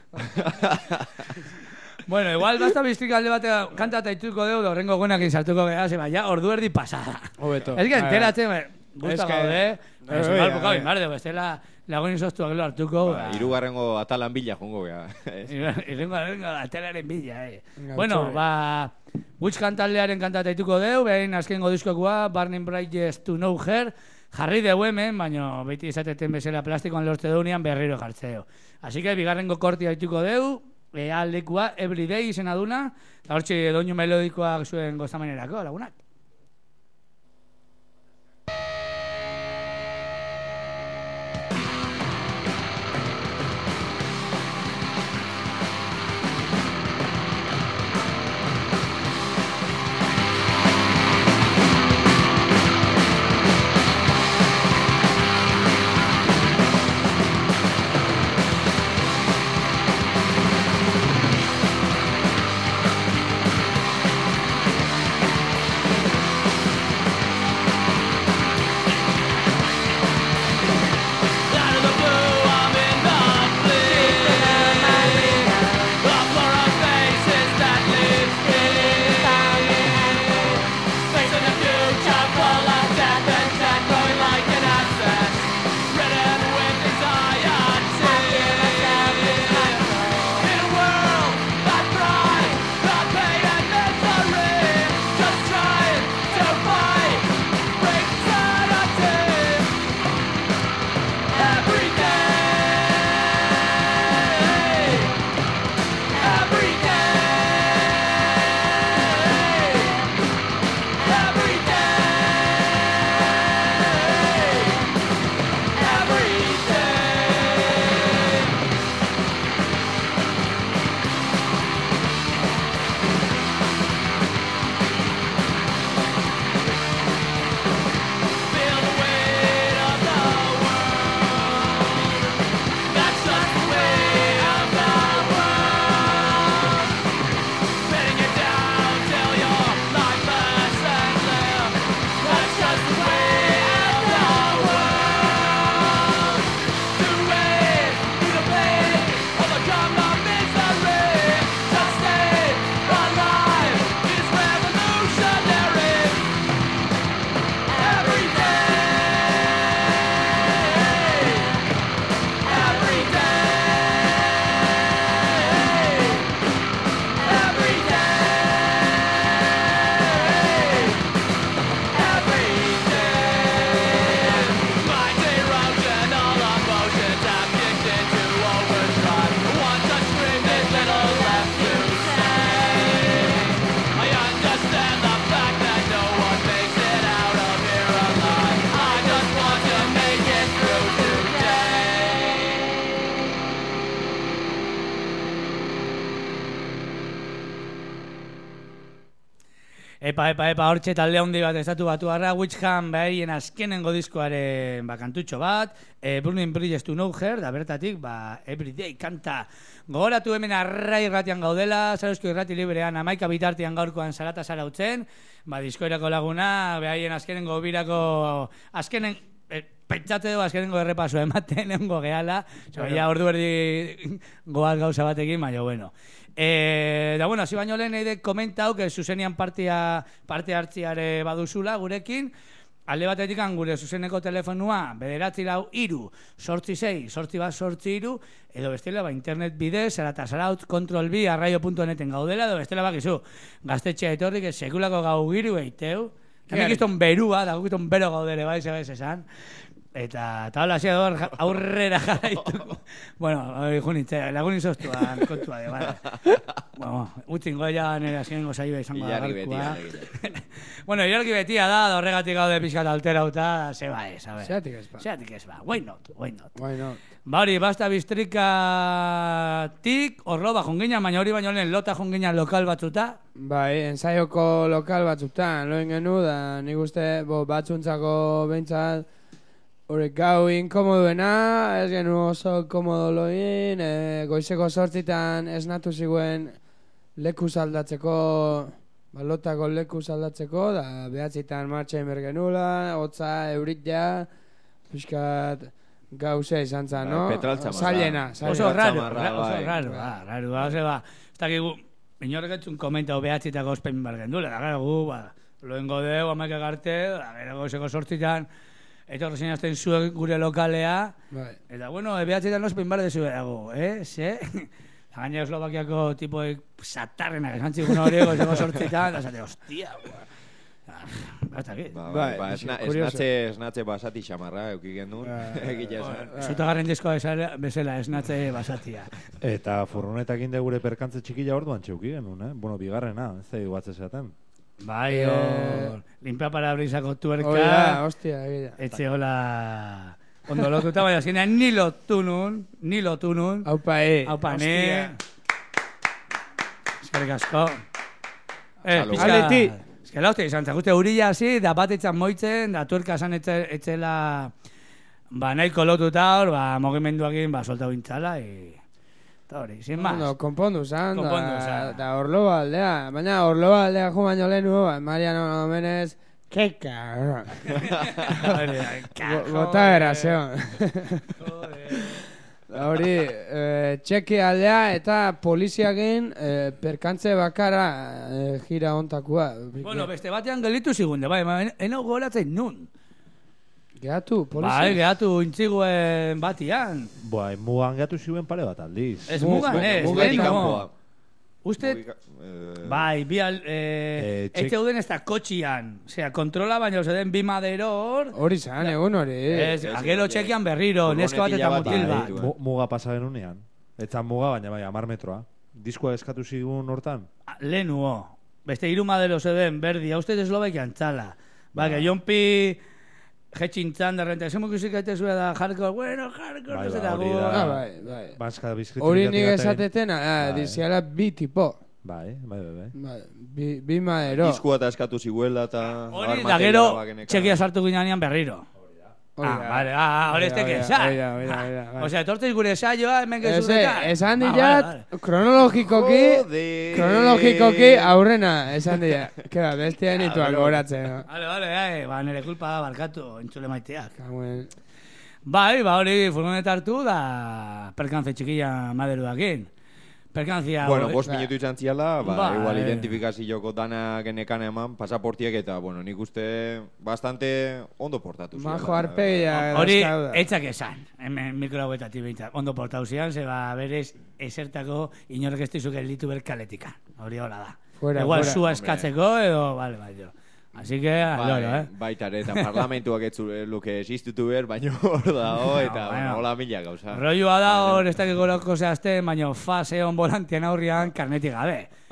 Bueno, igual basta biztik alde batea kantata ituko dugu, da horrengo guenak sartuko geha, zeba, ja, ordu erdi pasada. Hobeto. Ez que enteratzen, gusta Es que- gaude, Oi, ez oi, gal bukau oi. imarde, bestela lagunin soztuak lo hartuko. Ba, hirugarrengo atalan bila jongo gea. Irrengo, irrengo, atelaren bila, eh. Venga, Bueno, utxore. ba, Witch kantaldearen kantata ituko dugu, behin azkengo diskokoa, Burning Bridges to Know Her, jarri dugu hemen, baina beti izateten bezala plastikoan lortze dugunean berriro jartzeo. Así que, bigarrengo kortia ituko dugu, e, aldekua, Everyday izena duna, eta hortxe doinu melodikoak zuen gozamenerako, lagunak. Thank Epa, epa, epa, hortxe talde handi bat estatu batu harra, Witchham behaien azkenengo diskoaren ba, kantutxo bat, e, Burning Bridges to Nowhere, da bertatik, ba, Everyday kanta. Gogoratu hemen arra irratian gaudela, Zarauzko irrati librean, amaika bitartian gaurkoan zarata zarautzen, ba, diskoerako laguna, behaien azkenengo birako, azkenen, e, pentsate du azkenengo errepaso ematen, nengo gehala, so, ja, ordu erdi goaz gauza batekin, baina, bueno. E, da, bueno, hasi baino lehen eide komentau, que zuzenian partia, parte hartziare baduzula gurekin, alde batetik gure zuzeneko telefonua, bederatzi lau iru, sortzi sei, sortzi bat sortzi iru, edo bestela ba internet bidez, zarata zaraut, kontrol bi, arraio punto neten gaudela, edo bestela bakizu, gaztetxea etorrik, sekulako gau giru eiteu, hemen gizton berua, da gizton bero gaudele, bai, zebez esan, eta tabla hasi ador aurrera jarraituko. Bueno, junitze, lagun izoztuan kontua de, bale. Bueno, utzin goia nire azkenengo saioa izango da garkua. Bueno, ilargi betia da, da horregatik gaude pixkat alterauta, ze ba ez, a ver. Zeatik ez ba. Zeatik ez ba, why not, why not. Why not. Ba hori, basta biztrikatik, orlo ba jongina, baina hori baino lehen lota jongina lokal batzuta. Bai, ensaioko lokal batzutan, loen genu, da nik uste bo, batzuntzako behintzat, hori gau inkomoduena, ez genu oso komodo loin, e, goizeko sortzitan esnatu ziguen leku aldatzeko, balotako leku aldatzeko, da behatzitan martxain bergenula, hotza, euritja, pixkat gauze izan zan, no? Zailena, zailena. Oso raro, oso raro, ba, raro, ba, ose, ba, ez dakigu, inorreketzun komentau behatzitako ospen bergendula, da gara gu, ba, loen godeu, amaik agarte, da gara goizeko sortzitan, eta horrezen azten zuen gure lokalea, bai. Eta bueno, behatzetan ospen bar dezu dago, eh? Ze? Gaina Eslovakiako tipoek satarrenak esan txigun hori goizeko sortzitan, eta zate, hostia, basta aquí. Ba, ba, ba, esnatze, esnatze basati xamarra, eukigen duen, egitea esan. Zutagarren diskoa bezala, esnatze basatia. Eta furgonetak inde gure perkantze txikila orduan txeuki genuen, eh? Bueno, bigarrena, ez da iguatze zeaten. Bai, hor, limpia parabrisako tuerka. Oida, hostia, egia. Etxe hola ondo lotuta, baina azkenean ni lotu nun, ni lotu nun. Aupa, e. Aupa, ne. Eskerrik asko. Eh, Aleti. Eskela, hostia, izan zakuste urilla hasi, da bat etxan moitzen, da tuerka esan etxela, ba, nahiko lotuta hor, ba, mogimenduakin, ba, solta bintzala, e... Hori, sin más. No, konpondu zan, konpondu zan. Da Orloba aldea. Baina Orloba aldea jo baino lehenu, Mariano Omenez, keka. Bota era, zeon. Hori, txeki aldea eta poliziakin perkantze bakara gira ontakua. Bueno, beste batean gelitu zigunde, bai, eno goratzen nun. Gehatu, polizia. Bai, gehatu intziguen batian. Bai, mugan gehatu ziuen pare bat aldiz. Ez mugan, ez. Mugatik kanpoa. Uste, bai, bi al... Etxe uden ez da kotxian. Osea, kontrola baina zeden bi madero hor. Hori zan, egun hori. Ez, agelo txekian berriro, nesko bat eta mutil bat. Muga pasaren unean. Eta muga baina bai, amar metroa. Diskoa eskatu zigun hortan? Lehenuo. Beste hiru madero zeden, berdi, hau uste deslobaik antzala. Ba, que jonpi... Jetxintzan da renta, esemuk usik aitezu da hardcore, bueno, hardcore, bai, ez eta gu. Ah, bai, bai. Baska bizkritu. Hori nik esatetena, diziala bi tipo. Bai, bai, bai. Bai, bi, bi maero. Diskua eta eskatu ziguela eta... Hori, da gero, txekia sartu ginean berriro. Ah, vale, ah, hori ez teke esan. Oida, oida, oida. Osea, etortez gure saioa, hemen gezurretan. Esan diat, kronologikoki, kronologikoki aurrena, esan diat. Keba, bestia nituak goratzen. Vale, vale, eh, ba, nire kulpa da barkatu, entzule maiteak. Kamuen. Bai, ba, hori furgonet hartu da perkantze txikilla maderuakin. Perkantzia... Bueno, bost minutu izan ziala, ba, ba, igual eh. identifikazioko dana genekan eman, pasaportiek eta, bueno, nik uste bastante ondo portatu ziala. Majo arpegia. Hori, etxak esan, hemen mikroaguetatik behintzat, ondo portatu zian, zeba berez esertako inorek ez dizuk elitu berkaletika. Hori hola da. Fuera, igual fuera. zua eskatzeko edo, bale, bai, jo. Así que, aloro, eh? Baitare, eta parlamentuak ez luke existutu behar, baina hor dago, eta bueno, hola mila gauza. Rolloa da hor, ez dakik goroko zehazten, baina fase on volantian aurrian karnetik gabe.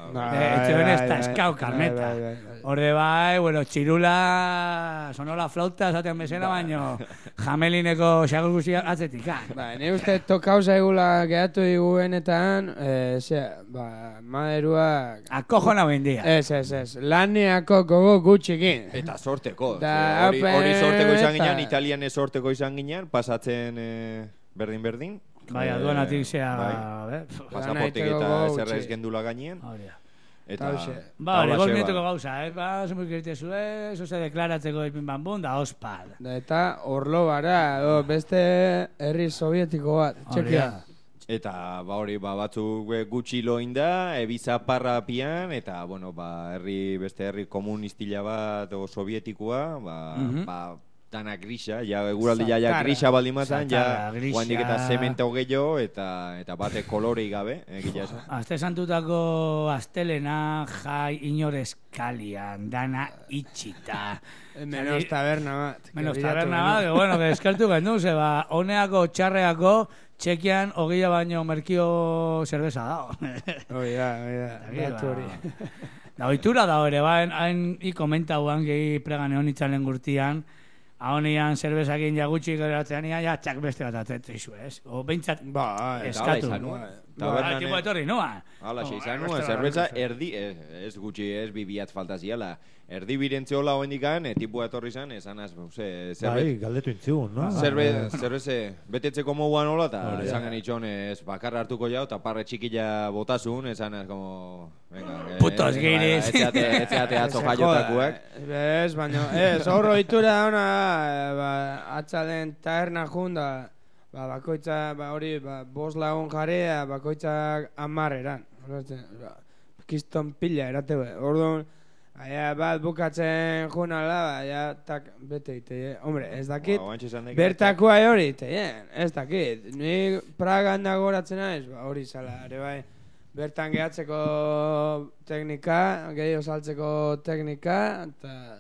Etxe honen ez da eskau karneta. Horde bai, bueno, txirula, sonola flauta, esaten bezala, baino jamelineko xagurguzia atzetik. Ba, ni uste tokau zaigula gehatu diguenetan, eh, zera, ba, maderuak... Akojona bendia. Ez, ez, ez, laneako gogo gutxikin. Eta sorteko. Da, Hori hori sorteko izan eta- ginen, Italian ez sorteko izan ginen, pasatzen eh, berdin-berdin. Bai, aduanatik zea... Bai. eh, Pasaportik Lana eta egiteko zerrez gutxi. gendula gainien. Hori da. Eta... Hauxe. Ba, hori, halaxe, gol ba. minutuko gauza, eh? Ba, zumuk irte zue, zoze deklaratzeko ipin banbun, da ospad. Da, eta orlo bara, o, beste herri sovietiko bat, Hori txekia. da. Eta ba hori ba batzuk eh, gutxi loinda, ebiza parra pian eta bueno, ba herri beste herri komunistila bat o sovietikoa, ba Mhm. ba dana grisa, ja eguraldi ja, ja Zatarra. grisa baldin mazan, ja Zatarra, grisa. guandik eta zemento gehiago eta eta bate kolorei gabe, egia esan. Aste santutako astelena jai inoreskalian, dana itxita. Menos taberna bat. Menos que bilatu taberna genuen. bat, que bueno, que eskertu gendu, ze ba, honeako txarreako, txekian hogeia baino merkio zerbeza dago. Hoi da, hoi da, Eta datu hori. Da, oitura da hori, ba, hain i komentauan gehi pregan egon itzalen gurtian, haonian zerbezakin jagutxik eratzean, ja, txak beste bat atzetzu izu, ez? O, behintzat, Ba, Ez. Eta hala eskatu. izan nuen. ba, Tabernan, tipo etorri, noa? Hala, xe Oh, izan bai, nuen, beste zerbeza bat, beste. erdi, ez, ez gutxi, ez bibiat falta ziala. Erdi birentze hola hoendikan, e, tipua etorri zan, esan az, ze, zerbet, Bai, galdetu intzigun, no? Zerbe, zerbeze, betetzeko moguan hola, eta Hori da. esan genitxon, ez bakarra hartuko jau, eta parre txikila botasun, esan ez, como... Venga, que- Putos eh, guiris. Etxeate, etxeate atzo Se jaiotakuak. joda, Ez, baina, ez, horro itura ona, eh, ba, atzalen taerna junda, ba, bakoitza, ba, hori, ba, bos lagun jarea, bakoitzak amarreran. Ba, kiston pila erate, be. Orduan, aia, bat bukatzen junala, ba, ja, tak, bete ite, eh. Hombre, ez dakit, Ba, oantxe esan daik- bertakoa hori ite, eh. Ez dakit, ni Pragan dagoratzen naiz, ba, hori zala, ere bai. Bertan gehatzeko teknika, gehiago saltzeko teknika, eta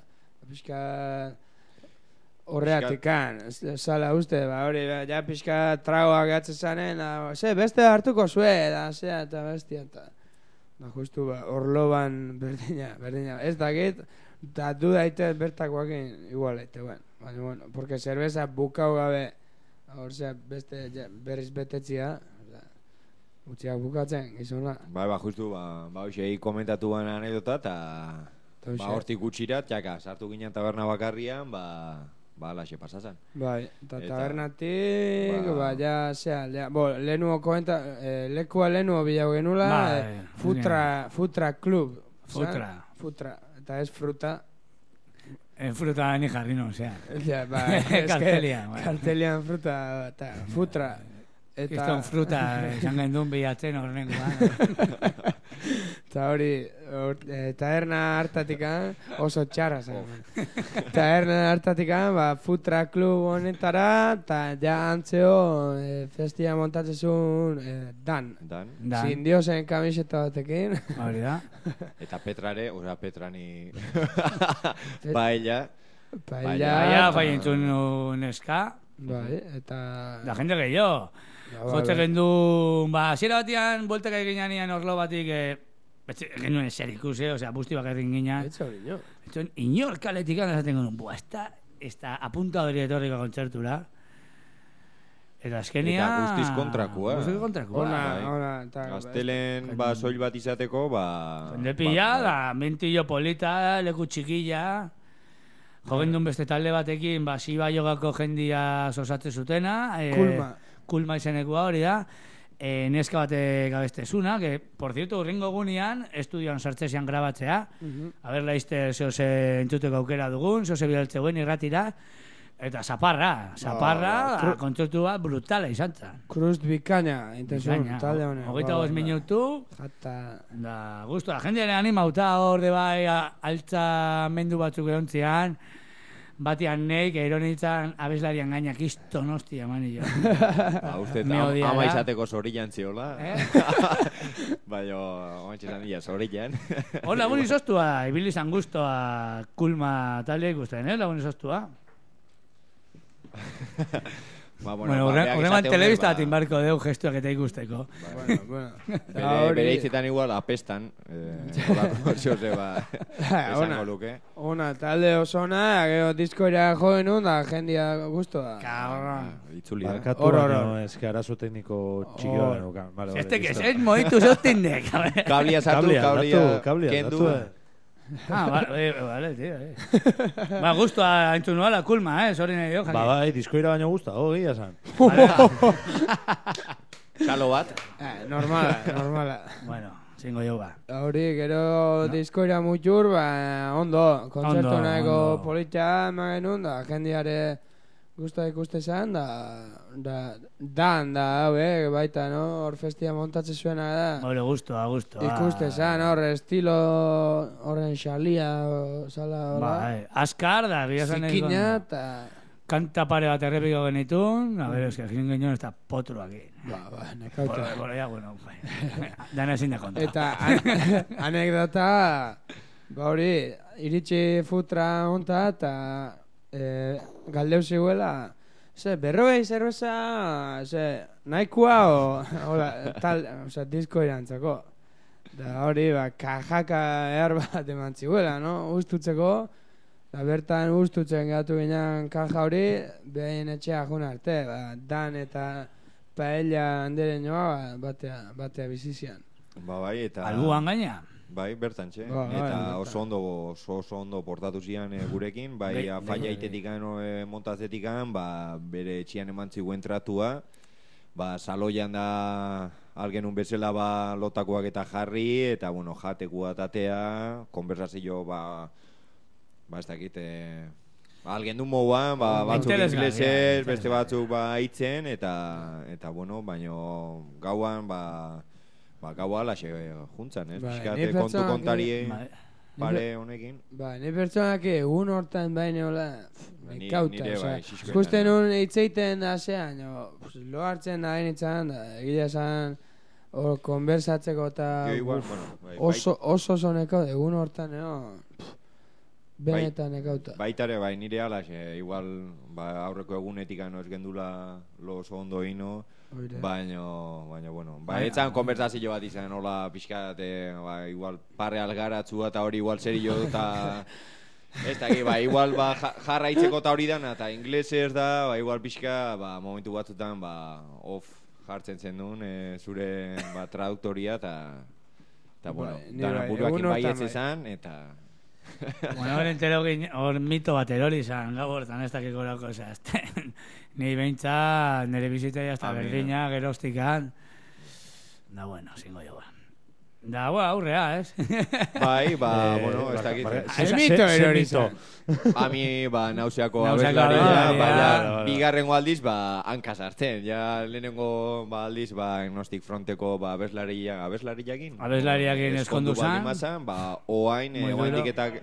pixka horreatikan, sala uste, ba, hori, ba, ja pixka tragoa gehatzen zanen, da, ze, beste hartuko zue, da, zea, eta bestia, eta, da, justu, ba, orloban berdina, berdina, ez dakit, eta du daite bertakoakin igual daite, bueno, baina, bueno, porque cerveza bukau gabe, hor, zea, beste, ja, berriz betetzia, utziak bukatzen, gizona. Bai, ba, justu, ba, ba, hoxei komentatu ban anekdota, eta Hauxe. ba, hortik gutxira, txaka, sartu ginen taberna bakarrian, ba, ba, laxe pasazan. Bai, eta Eta- tabernatik, ba- ba, ja, zea, ja, bo, lehenuo koenta, eh, lekua lehenuo bilau genula, Bai, eh, futra, futra club. Futra. Zan? Futra, eta ez fruta. En fruta ni jarri no, osea. Ja, ba, eske, Kartelian, bai. Kartelian fruta, eta futra. Eta, Kiston fruta, esan gendun bilatzen horrengoan. eta hori, hor, eh, taberna hartatikan, oso txarra zen. Taberna hartatikan, ba, futra klub honetara, eta ja antzeo eh, festia montatzezun eh, dan. Dan. Da, Sin diosen kamiseta batekin. hori da. Eta Petrare, osea, Petrani... Baila. Paella. Baina, bai entzun neska, Bai, eta... da jende gehiago. Ja, bai, Jotze bai. gendu, ba, ziera batian, buelteka egin ginean orlo batik, eh, betxe, genuen zer ikusi, osea, busti bakarrik ginean. Etxo bino. Entzun, inor kaletik esaten genuen, bua, ez da, ez da, apuntadori etorriko kontzertura. Eta azkenia... Eta guztiz kontrakoa. Guztiz kontrakoa. Ona, bai. ona, eta... Gaztelen, ba, soil bat izateko, ba... Jende pila, ba, da, mentillo polita, leku txikilla. Jogendun beste talde batekin, ba, siba jogako jendia osatze zutena. Eh, Kulma. Kulma izenekoa hori da. Eh, neska bate gabestezuna, que, por cierto, urringo gunean, estudioan sartzezian grabatzea. Mhm. A ber, laizte zeose entzuteko aukera dugun, zeose bidaltzeuen irratira. Eta zaparra, zaparra, Ba, ba, kru- kontzertu bat brutala izan zen. Cruz bikaina, intenzun, Bikaina, talde honen. hogeita bost minutu, Jata... da, gustu, la jende ere animauta hor de bai, a- altza mendu batzuk egontzian, batian neik, eronitzan, abeslarian gainak izton hostia, mani jo. Ba, uste, Me ama, odiará. ama izateko zorillan ziola. Eh? Baina, oantxe esan dira, zorillan. Hor lagun izostua, ibili izan guztua, kulma talde ikusten, eh, lagun izostua. Ba, Bueno, ba, beak horreman esate telebista honek, bat inbarko deu gestuak eta ikusteko. Bueno, bueno. Bere, bere hitzetan igual apestan. Eh, Olako zehose, ba, esango luke. Ona, talde oso ona, gero diskoira joen nun, da jendia guztua. Cabrón. Itzuli da. Barkatu Hor, hor, baino, hor. eske arazo tekniko txikioa Hor. geneukan. Vale, vale, Este que listo. es moditu zeustindek. Kablia sartu, Kablia, kablia datu, kablia, kendu. datu, eh. Ah, vale, vale, tío. Eh. Ba, gustua entzun nuala, kulma, eh, sori nahi dio, Ba, bai, diskoira baino gusta, oh, gila san. Xalo bat. Eh, normala, normala. Bueno, zingo jo ba. Hori, gero diskoira mutxur, ba, ondo, kontzertu Ondo, nahiko ondo. politxa emagen nun, da, jendiare gusta ikuste zan, da, da, dan, da, hau, eh, baita, no, hor festia montatze zuena da. Hore gustua, gustua. Ikuste zan, hor, estilo horren xalia, o, zala, Ba, hola, eh, askar da, gira zan zikina, eta, Kanta pare bat errepiko genitun, a ver, eske, egin genuen ez da potru aquí. ba, ba, nekauta. Bueno, bueno, ya, bueno, bai. Dana ezin da konta. Eta an anekdota, ba hori, iritsi futra honta, eta e, galdeu ziguela, ze, berrogei zerbeza, ze, nahikoa, o, hola, tal, oza, disko irantzako. Da hori, ba, kajaka ehar bat eman ziguela, no? Ustutzeko, da bertan ustutzen gatu ginen kaja hori, behin etxea jun arte, ba, dan eta paella handeren joa, ba, batea, batea bizizian. Ba, bai, eta... Albuan gaina? Bai, bertantxe. Ba, bai, eta bertan. oso ondo, oso, oso ondo portatu zian e, gurekin, bai, Bai, a, bai, falla bai. itetikan, e, montazetikan, ba, bere etxian eman ziguen tratua, ba, saloian da algenun bezala ba, lotakoak eta jarri, eta, bueno, jatekua tatea, konversazio, ba, ba, ez dakit, e, ba, algen du moguan, ba, batzuk Interesgarria, inglesez, beste interesgarria. batzuk ba, itzen, eta, eta, bueno, baino, gauan, ba, ba, gaua alaxe juntzan, ez? Bai, Pixkat, ni eh, kontu pertsonak, kontari Bai. pare honekin. Ba, ni pertsonak egun hortan baino, la, Ba, ni- ikauta, nire osea, bai, xixkoetan, ikusten eh. un hitzeiten asean, jo, pues, lo hartzen da hainitzan, da, egia esan, hor, konbersatzeko eta, Jo igual, uf, bueno, bai, oso, oso zoneko, egun hortan, jo, pff, Bai. benetan ekauta. Baitare, bai, nire alaxe, igual, ba, aurreko egunetik ano ez gendula lo oso ondo ino, Oire. baino, baino, bueno, ba, Bai, etzan konversazio bat izan, hola, pixkat, eh, ba, igual, parre algaratzua eta hori igual serio eta... Ez da, ba, igual, ba, ja- jarra itzeko eta hori dana, eta inglesez da, ba, igual pixka, ba, momentu batzutan, ba, off jartzen zen duen, e, zure, ba, traduktoria, eta, eta, bueno, Bai, ni dana bai, buruakin egun hortan baietz bai. esan, eta... Bueno, hor entero gine, hor mito bat erori izan, gau hortan ez dakik gorako zehazten. Ni behintzat, nire bizitza jazta Ah, mira. berdina, geroztikan. Da, bueno, zingo jo ba. Da, ba, aurrea, ez? Bai, ba, Eh, bueno, ez barka- dakit. barka- El ze- mito ze- ze erori mito? izan. A mi, ba, nauseako Nauseako abeslaria, abeslaria. baina Vale, vale, vale. bigarrengo aldiz, ba, hanka sartzen. Ja, lehenengo ba, aldiz, ba, Agnostic Fronteko ba, abeslaria, abeslariakin. Abeslariakin eskondu baldin zan. bazan, ba, oain, Muy eh, duro. oaindik eta,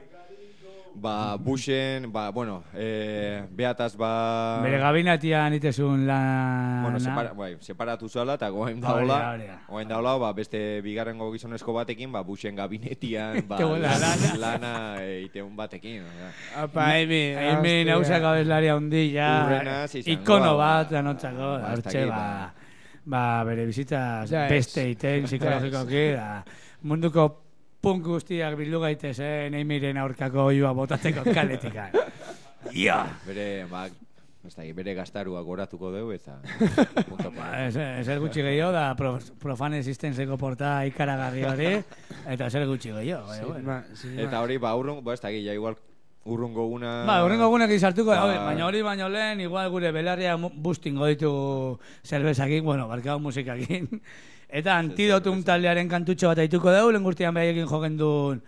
ba, busen, ba, bueno, eh, beataz, ba... Bere gabinetia nitezun lan... Bueno, separa, bai, separatu zala, eta goain Hori daola, da, hori da. goain daola, ba, beste bigarrengo gizonezko batekin, ba, busen gabinetian, ba, Tegoela lana, lana. lana eiteun batekin. Oda. Apa, Emi. Emi hostia. nausak abeslaria hundi, ja, Urrenaz izango, ikono ba, bat, anotzako, ba, ez hortxe, dakit, ba, ba, bere bizitza Ja, ez. beste iten, psikologikoki, da, munduko punk guztiak bildu gaitezen, Emiren aurkako oiua botatzeko kaletikan. Ja! Bere, ba, ez dakit, bere gaztarua goratuko dugu, eta... punto Ba, para. ez, ez gutxi gehiago, da pro, profan existenzeko porta ikaragarri hori, eta zer gutxi gehiago. eh, Sin bueno. más, sin Eta más. hori, ba, urrun, ba, ez dakit, ja, igual, urrungo guna... Ba, horrengo egunek izartuko, Ba- ba, baina hori baino lehen, igual gure belarria mu- bustingo ditu zerbezakin, bueno, barkau musikakin. Eta antidotum taldearen kantutxo bat aituko dugu, lehen gurtian behaiekin jogen duen,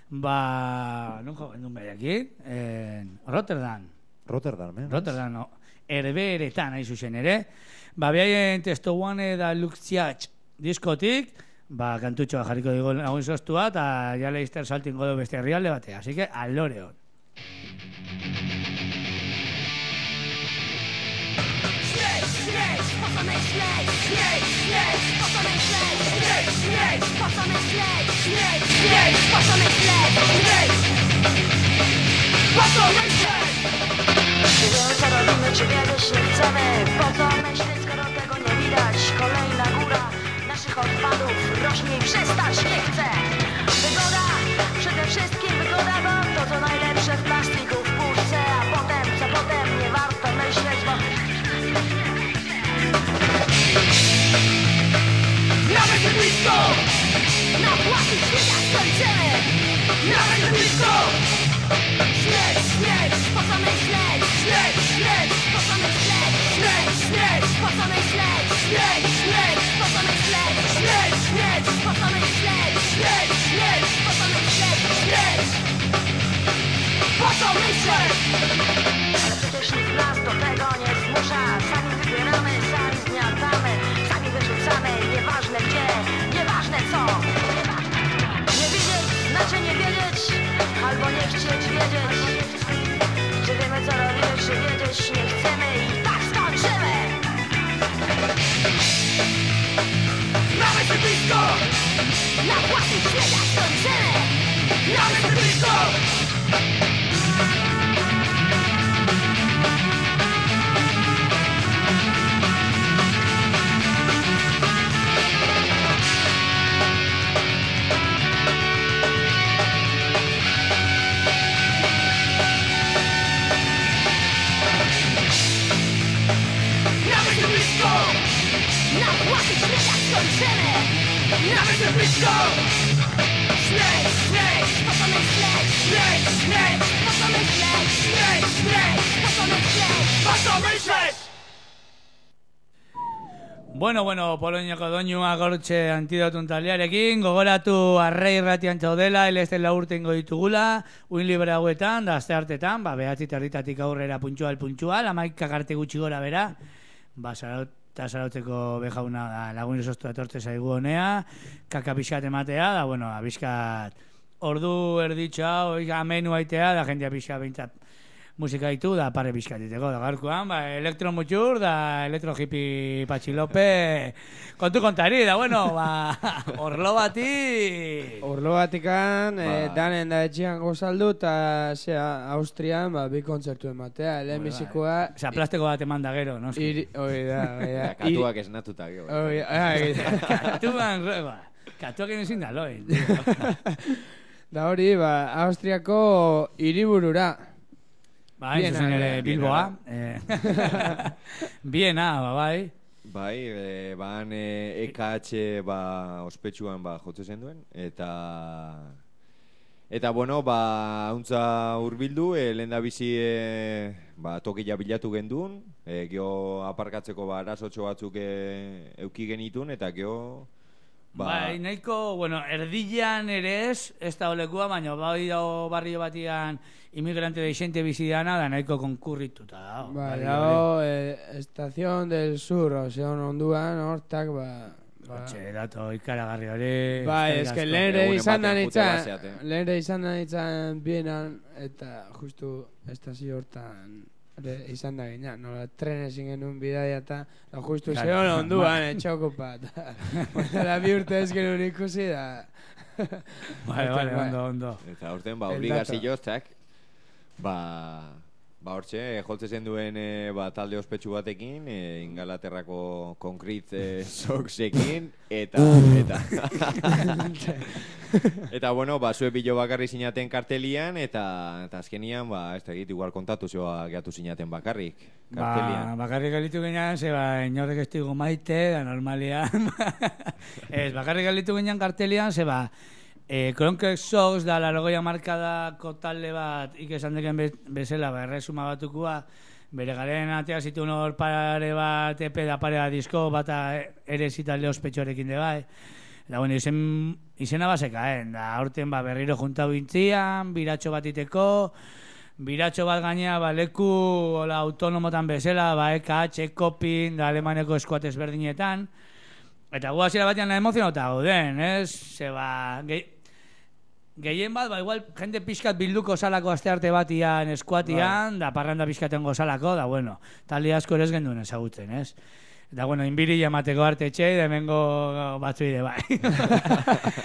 ba, nun jogen duen behaiekin? En Rotterdam. Rotterdam, eh? Rotterdam, no. Herbeeretan, hain zuzen ere. Ba, behaien testoguane da luktziatx diskotik, ba, kantutxoa jarriko digo lagun sostua, eta ja leizter saltingo du beste herrialde batea. Así que, alore hon. Snakes, Czy wiedzieć nie chcemy, po co myśleć, skoro tego nie widać? Kolejna góra naszych odpadów rośnie i przestać nie chce. Wygoda, przede wszystkim wygoda, bo to co najlepsze w plastiku w puszce. A potem, co potem, nie warto myśleć, bo nawet nie blisko, na własnych śmieciach skończymy. Nawet nie blisko. Śmieć, śmieć, po co myśleć? Śmieć, śmieć, po co myśleć? Śmieć, śmieć, po co myśleć? Śmieć, śmieć, po co myśleć? Śmieć, śmieć, po co myśleć? Śmieć, śmieć, po co myśleć? Śmieć, po co myśleć? Ale przecież nikt nas do tego nie zmusza. Sami wybieramy, sami zgniatamy, sami wyrzucamy, nieważne gdzie, nieważne co. Nie widzieć, znaczy nie wiedzieć, albo nie chcieć wiedzieć. Czy wiemy co robimy, czy wiedzieć nie chcemy i tak skończymy. Nawet nie blisko, na własnych śmieciach skończymy. Nawet nie blisko. Na własnych śmieciach skończymy. Nawet nie blisko. Śmieć, śmieć, po co myśleć? Śmieć, śmieć, po co myśleć? Śmieć, śmieć, po co myśleć? Po co myśleć? Bueno, bueno, Poloniako doinua gortxe antidotun taldearekin, gogoratu arrei irratian txaudela, elestela urtengo ditugula, uin libre hauetan, da aste hartetan, ba, behatzi territatik aurrera puntxual, puntxual, amaikak arte gutxi gora bera, ba, zaraut, eta zarautzeko bejauna da, lagun esostu etortze zaigu honea, kaka pixkat ematea, da, bueno, abiskat ordu erditxa, oiga, amenu aitea, da, jendia pixka behintzat musika ditu, da, pare pixkat diteko, da, garkoan, ba, elektro mutxur, da, elektro hippie patxilope, kontu kontari, da, bueno, ba, orlo bati... Orlo batikan, ba. eh, danen da etxian gozaldu, eta zea, Austrian, ba, bi kontzertu ematea, lehen bizikoa... Osa, plastiko bat eman da gero, no? Iri, oi da, oi da. Katuak esnatuta, gero. Oi, ai, Katuan, ba, katuak ezin da, loin. Da hori, ba, Austriako hiriburura. Ba, hain zuzen ere Bilboa. Biena, ba, bai. Bai, e, ban e, E K H ba, ospetsuan ba, jotze zen duen, eta... Eta, bueno, ba, hauntza hurbildu, e, lehen da bizi e, ba, tokila bilatu gendun, e, geho aparkatzeko ba, arazotxo batzuk e, euki genitun, eta geho... Ba... Bai, nahiko, bueno, erdilean ere ez, ez da olekua, baina bai dago barrio batian inmigrante deixente bizideana, da nahiko konkurrituta da. Bai, dago, eh, Estación del Sur, ozean onduan, hortak, ba... ba. Txe, dato, ikaragarri hori... Bai, ez que lehenre izan da nintzen, lehenre izan da nintzen bienan, eta justu estazio hortan... Ere, izan da gina, nola tren ezin genuen bidaia eta da justu claro. Zeon onduan, etxoko pat. Da bi urte ez genuen ikusi da. Bale, bale, ondo, ondo. Eta urten, ba, obligazioak, ba, ba, hortxe, joltze zen duen e, ba, talde ospetsu batekin, e, Ingalaterrako Concrete e, Soxekin, eta, eta, eta, bueno, ba, zue bilo bakarri sinaten kartelian, eta, eta azkenian, ba, ez da egit, igual kontatu zioa gehiatu sinaten bakarrik, kartelian. Ba, bakarrik galitu ginean, ze, ba, inorrek ez dugu maite, da normalian. Ez, bakarrik galitu ginean kartelian, ze, ba, e, Kronkek Sox da larogoia markadako talde bat, ikesan deken be, bezala, ba, erresuma batukua, bere garen atea zituen hor pare bat, epe da pare bat disko, bata ere zitalde ospetxoarekin de bai. Da, bueno, izen, izena basekaen, da, aurten ba, berriro juntau intzian, biratxo bat iteko, biratxo bat gainea, ba, leku, hola, autonomotan bezala, ba, E K H, Kopin, da, Alemaneko eskuat ezberdinetan, eta gu hasiera batean emozionauta gauden, ez? Ze, ba, gehi, gehien bat, ba, igual, jende pixkat bilduko salako astearte batian, eskuatian, da, parranda pixkaten gozalako, da, bueno, talde asko ere ez genduen ezagutzen, ez? Da, bueno, inbiri jamateko arte etxe, demengo batzuide, bai.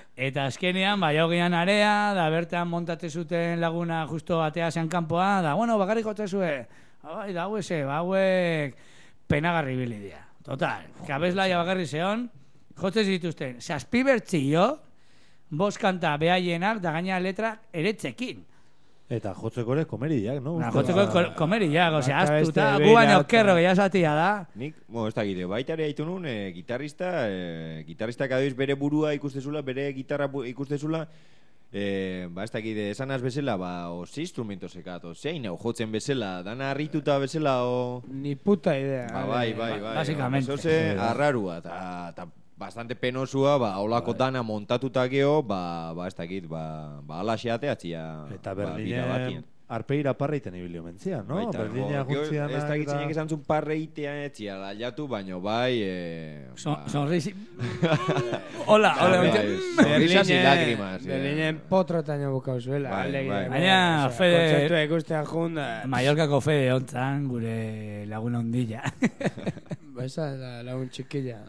Eta azkenean, bai, haugean area, da bertan montate zuten laguna justo atea zen kanpoa, da, bueno, bakarrik jotzezue. Bai, da, hauese, ba, hauek penagarri bilidia. Total, kabezlaia bakarri zeon, jotzez dituzten, zazpi bertzio, bost kanta behaienak, da gaina letrak eretzekin. Eta jotzeko ere komeriak, no? Na, Uste, jotzeko ba- komeriak, osea, Bata aztuta, beste gu baino beira, kerro eta- gehiazatia da. Nik, bo, ez da gire, baita ere haitu nun, e, gitarrista, e, gitarristak adoiz bere burua ikustezula, bere gitarra bu- ikustezula, e, ba, ez da gire, esanaz bezala, ba, o ze instrumento sekat, o zein hau jotzen bezala, dana harrituta bezala, o... Ni puta idea. Ba, bai, bai, bai. Básicamente. Eso ze arrarua, eta, eta bastante penosua, ba, holako dana montatuta geho, ba, ba, ez dakit, ba, ba, alaxe ateatzia, Eta ba, bira Berlinen batien. arpeira parreiten ibilio mentzian, no? Baita, Berlina bo, gero juntzianak ez dakit eta- zeinek esan zuen parreitea etxia laiatu, baino bai... E, Son, ba, sonrisi... Hola, Bai, hola. bai, sonrisas y lágrimas. eh. Berlinen potrotaino bukau zuela. Bai, alegia, bai. bai. Baina, Osea, Fede- kontzertua ikustea junda. Mallorcako Fede ontzan, gure laguna ondilla. Esa da lagun txikilla.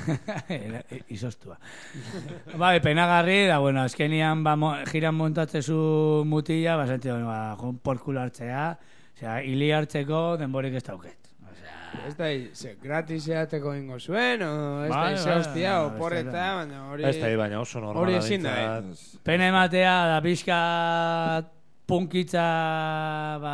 Izostua. Bai, penagarri, da, bueno, azkenian ba, mo, jiran montatzezu mutila, ba, senti, bueno, ba, jon porkulo hartzea, osea, hili hartzeko denborik ez dauket. Osea, Ez da, ze, gratis eateko ingo zuen, o ez da, Bai, ze bai, hostia, bai, oporreta, bai. baina hori... Ez da, baina oso normala Hori ezin da, behintzat. pena ematea, da, pixka punkitza, ba,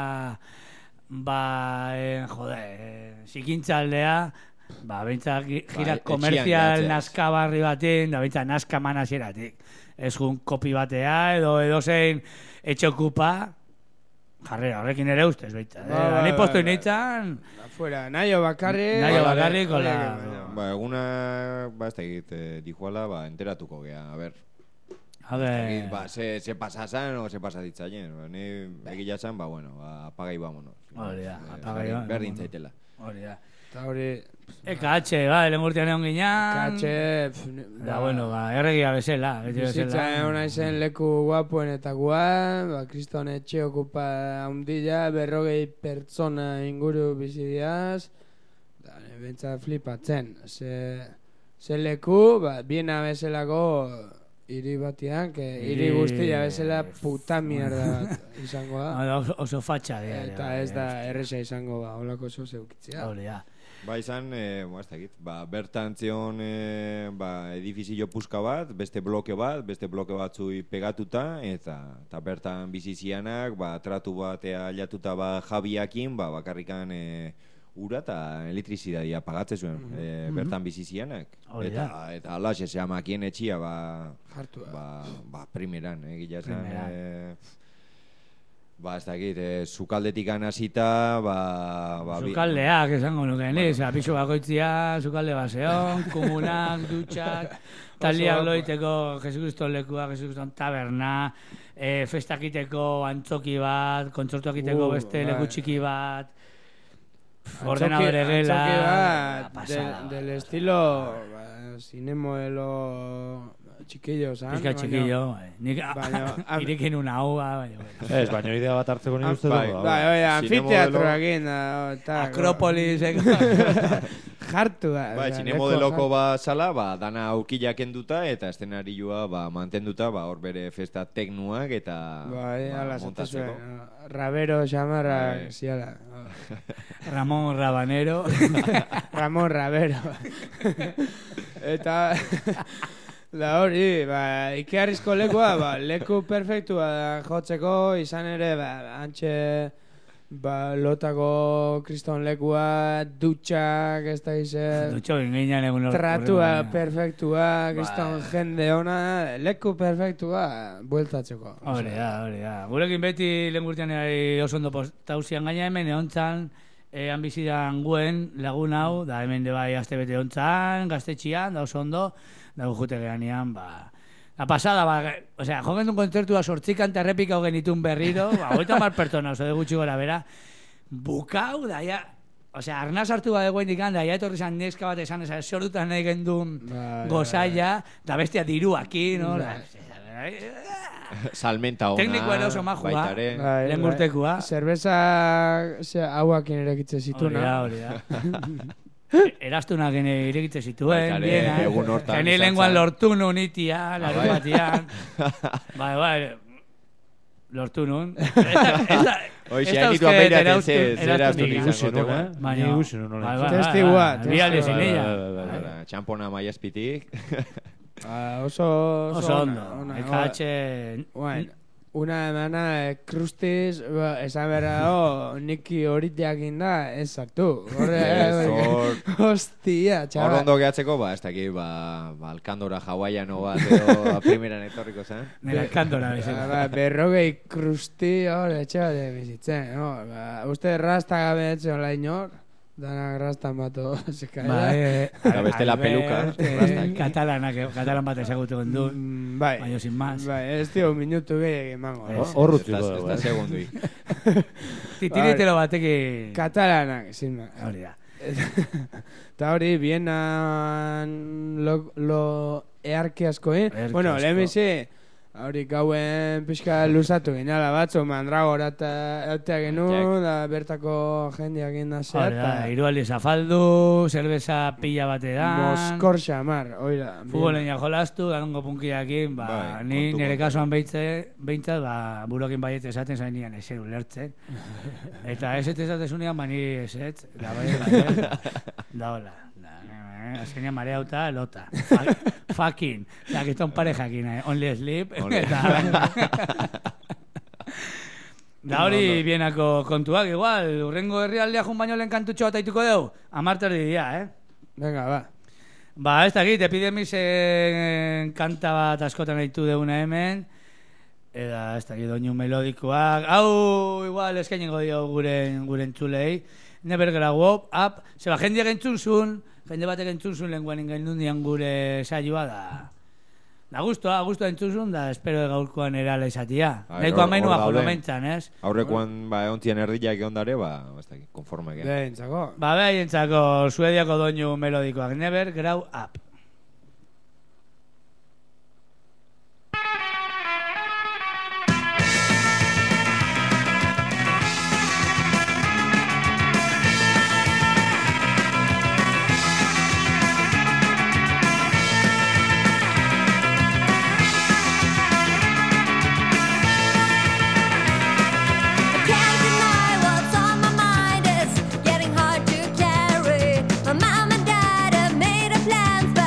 ba, eh, jode, eh, zikintzaldea, ba, bintzak gira etxean komerzial gehatzeaz. naska barri batin, da bintzak naska manasieratik. Ez jun kopi batea, edo edo zein etxokupa, jarrera, horrekin ere ustez, baita. Ba, Eh, ba, Ni ba, posto ba. initzan, Afuera, naio bakarri... Naio Hori- bakarrik, hori- hola. baina- Ba, eguna, ba, ez dakit, eh, dijuala, ba, enteratuko gea, a ber. a ver, Ba, ze, ze pasazan o ze pasatitzaien. Ba, ni egia zan, ba, bueno, ba, apagai bamonos. Hori da, Eh, apagai berdin- bamonos. Berdin zaitela. hori da. Eta hori... Eka atxe, ba, lengurtian egon ginean. Katxe... pf, Da, bueno, ba, erregia bezala. beti Bizitza bezala. egon naizen leku guapoenetakoa, ba, kriston etxe okupa handila, berrogei pertsona inguru bizidiaz, da, bentsa flipatzen. Ze, ze leku, ba, biena bezalako hiri batian, que hiri Hiri- guztia bezala puta mierda bat izango da. Ah, oso, oso fatxa dira. Eta ez da erresa izango ba, holako oso zeukitzea. Hori da. Ba, izan, e, ba, ez dakit, ba, bertan zion, e, ba, edifizio puska bat, beste bloke bat, beste bloke batzui pegatuta, eta, eta bertan bizizianak, ba, tratu batea jatuta ba, jabiakin, ba, bakarrikan e, ura eta elektrizidadia pagatze zuen, e, bertan bizizianak. Hori Eta, da. eta alaxe, ze amakien etxia, ba, Hartu da. ba, ba, primeran, eh, gila esan, Primeran. e, ba, ez dakit, e, sukaldetik anasita, ba, ba, bi- Zukaldeak esango nuke, ni, bueno. Piso bakoitzia, zukalde baseon, komunak, dutxak, taliak guapo. loiteko Jesukriston lekua, Jesukriston taberna, e, festakiteko antzoki bat, kontzortuak iteko Uh, beste bai. leku txiki bat, Antzoki- ordenadore gela, antzoki ba, bat, pasada, del, del ba, estilo ba, cine modelo chiquillo, ¿sabes? pixka txikillo, bai. Nik baina- am- irekin una hau, bai, bai. Ez, baina idea bat hartzeko nik Ah, uste bai, dugu. Bai, bai, Cine anfiteatroakin da, eta... Akropolis, eh? Jartu da. Ba, osea, txine leku modeloko jartu. ba sala, ba, dana aukila kenduta eta eszenarioa ba, mantenduta, ba, hor bere festa teknuak eta Bai, ba, ala, zate montatzeko. zuen. Rabero xamarrak, Bai. ziala. Ramon Rabanero. Ramon Rabero. Eta... Da hori, ba, ikearrizko lekua, ba, leku perfektua da jotzeko, izan ere, ba, antxe, ba, lotako kriston lekua, dutxak, ez da izan, Dutxo inginan egun hor- tratua horregunean. perfektua, kriston jende ona, leku perfektua, bueltatzeko. Hori da, hori da. Gurekin beti lehen gurtean eri oso ondo postauzian gaina hemen eontzan, e, han bizidan guen lagun hau, da hemen de bai aste bete eontzan, gaztetxian, da oso ondo, da jute geanean, ba... La pasada, ba, osea, jogen duen kontzertua sortzikan eta errepikau genitun berriro, ba, hogeita mar pertsona, oso de gutxi gora bera, bukau, da ja, osea, arnaz hartu bat eguen dikan, da ja etorri zan neska bat esan, eza, sordutan nahi gendun Bai, gozaia, da bestia diruaki, no? Da, Salmenta ona. Teknikoa ere oso majua. Baita ere. Bai, lehen bai. urtekoa. Zerbeza ze, hauakin erekitze Hori zituna. da, hori da. Erastunak gene irekitze zituen, Baita ere, biena. egun hortan Gene izan lenguan zen. lortu nun itia, laru bai. batian. Bai, bai, lortu nun. Esta, Hoxe, hain ditu apeiraten ze, ze eraztu Ikusi izango nun, tegoen. eh? Baina, Ni ikusi nun bai, nola. bai, Testigua, bai, bi aldiz testigua. inilla. Hala, Txampona maiazpitik. Ah, oso, Oso ondo. ona, ona, Ekatxe... Bueno, una emana eh, krustiz, ba, esan berra dago, niki horitiak inda, ez sartu. Horre, Ez, hor- hostia, Hor txaba. ondo gehatzeko, ba, ez dakit, ba, ba Alkandora hawaiano bat edo primeran etorriko zen. Nera kantora Ba, bezala. ba, berrogei krusti hor etxe bat bizitzen, no? Ba, uste rasta gabe etxe hola inor, danak rastan bato zekaia. Bai, eh, Eta bestela Albert, peluka, eh, rastak. Katalanak, eh, katalan bat ezagutu gendu. Mm, bai, Baina sin más. bai, ez dio minutu gehiagin emango. Ez. no? Hor Ez utziko da- ez dugu, da eh? segundui. Titiritero batekin... Katalanak, sin más. Hori da. Eta hori, bienan lo, lo earki asko, eh? Earki Bueno, asko. lehenbizi, hori gauen pixka luzatu ginala batzu, mandragora eta etea genuen, da bertako jendeak indazea, Hori da, eta hiru aldiz afaldu, zerbeza pila bate da. moskor xamar, hori da. Futbolen ja jolastu, danongo punkiakin, ba, Bai, ni kontu, nire kontu. kasuan behitze, behintzat, ba, burokin baiet esaten zain nian ezer ulertzen. Eta ez ez esatezunean, ba, niri ez ez, da bai, bai, da hola. Da, eh, azkenean mareauta, lota. Fa- Fucking. Da, kiston parejakin, eh, only sleep. Only- Eta, da hori bienako kontuak, igual, urrengo herrialdea jun baino lehen kantutxo bat aituko dugu, amarterdi dia, eh? Venga, ba. Ba, ez dakit, epidemisen kanta bat askotan ditu deuna hemen, eta ez dakit, doinu melodikoak, hau, igual, eskainengo dio guren, guren txulei, neber grow up, up, zeba, jendeak entzunzun, jende batek entzunzun lenguan ingaindun dian gure saioa da, da guztua, guztua entzunzun, da espero gaurkoan erala izatia. A ver, Nahiko hor- amainua hor jolo gauden. mentzan, ez? Aurrekoan, ba, egontien erdiak egondare, ba, ez dakit, konforme gen. Behintzako. Ba, behientzako suediako doinu melodikoak, never grow up. I can't deny what's on my mind. It's getting hard to carry. My mom and dad have made a plans, but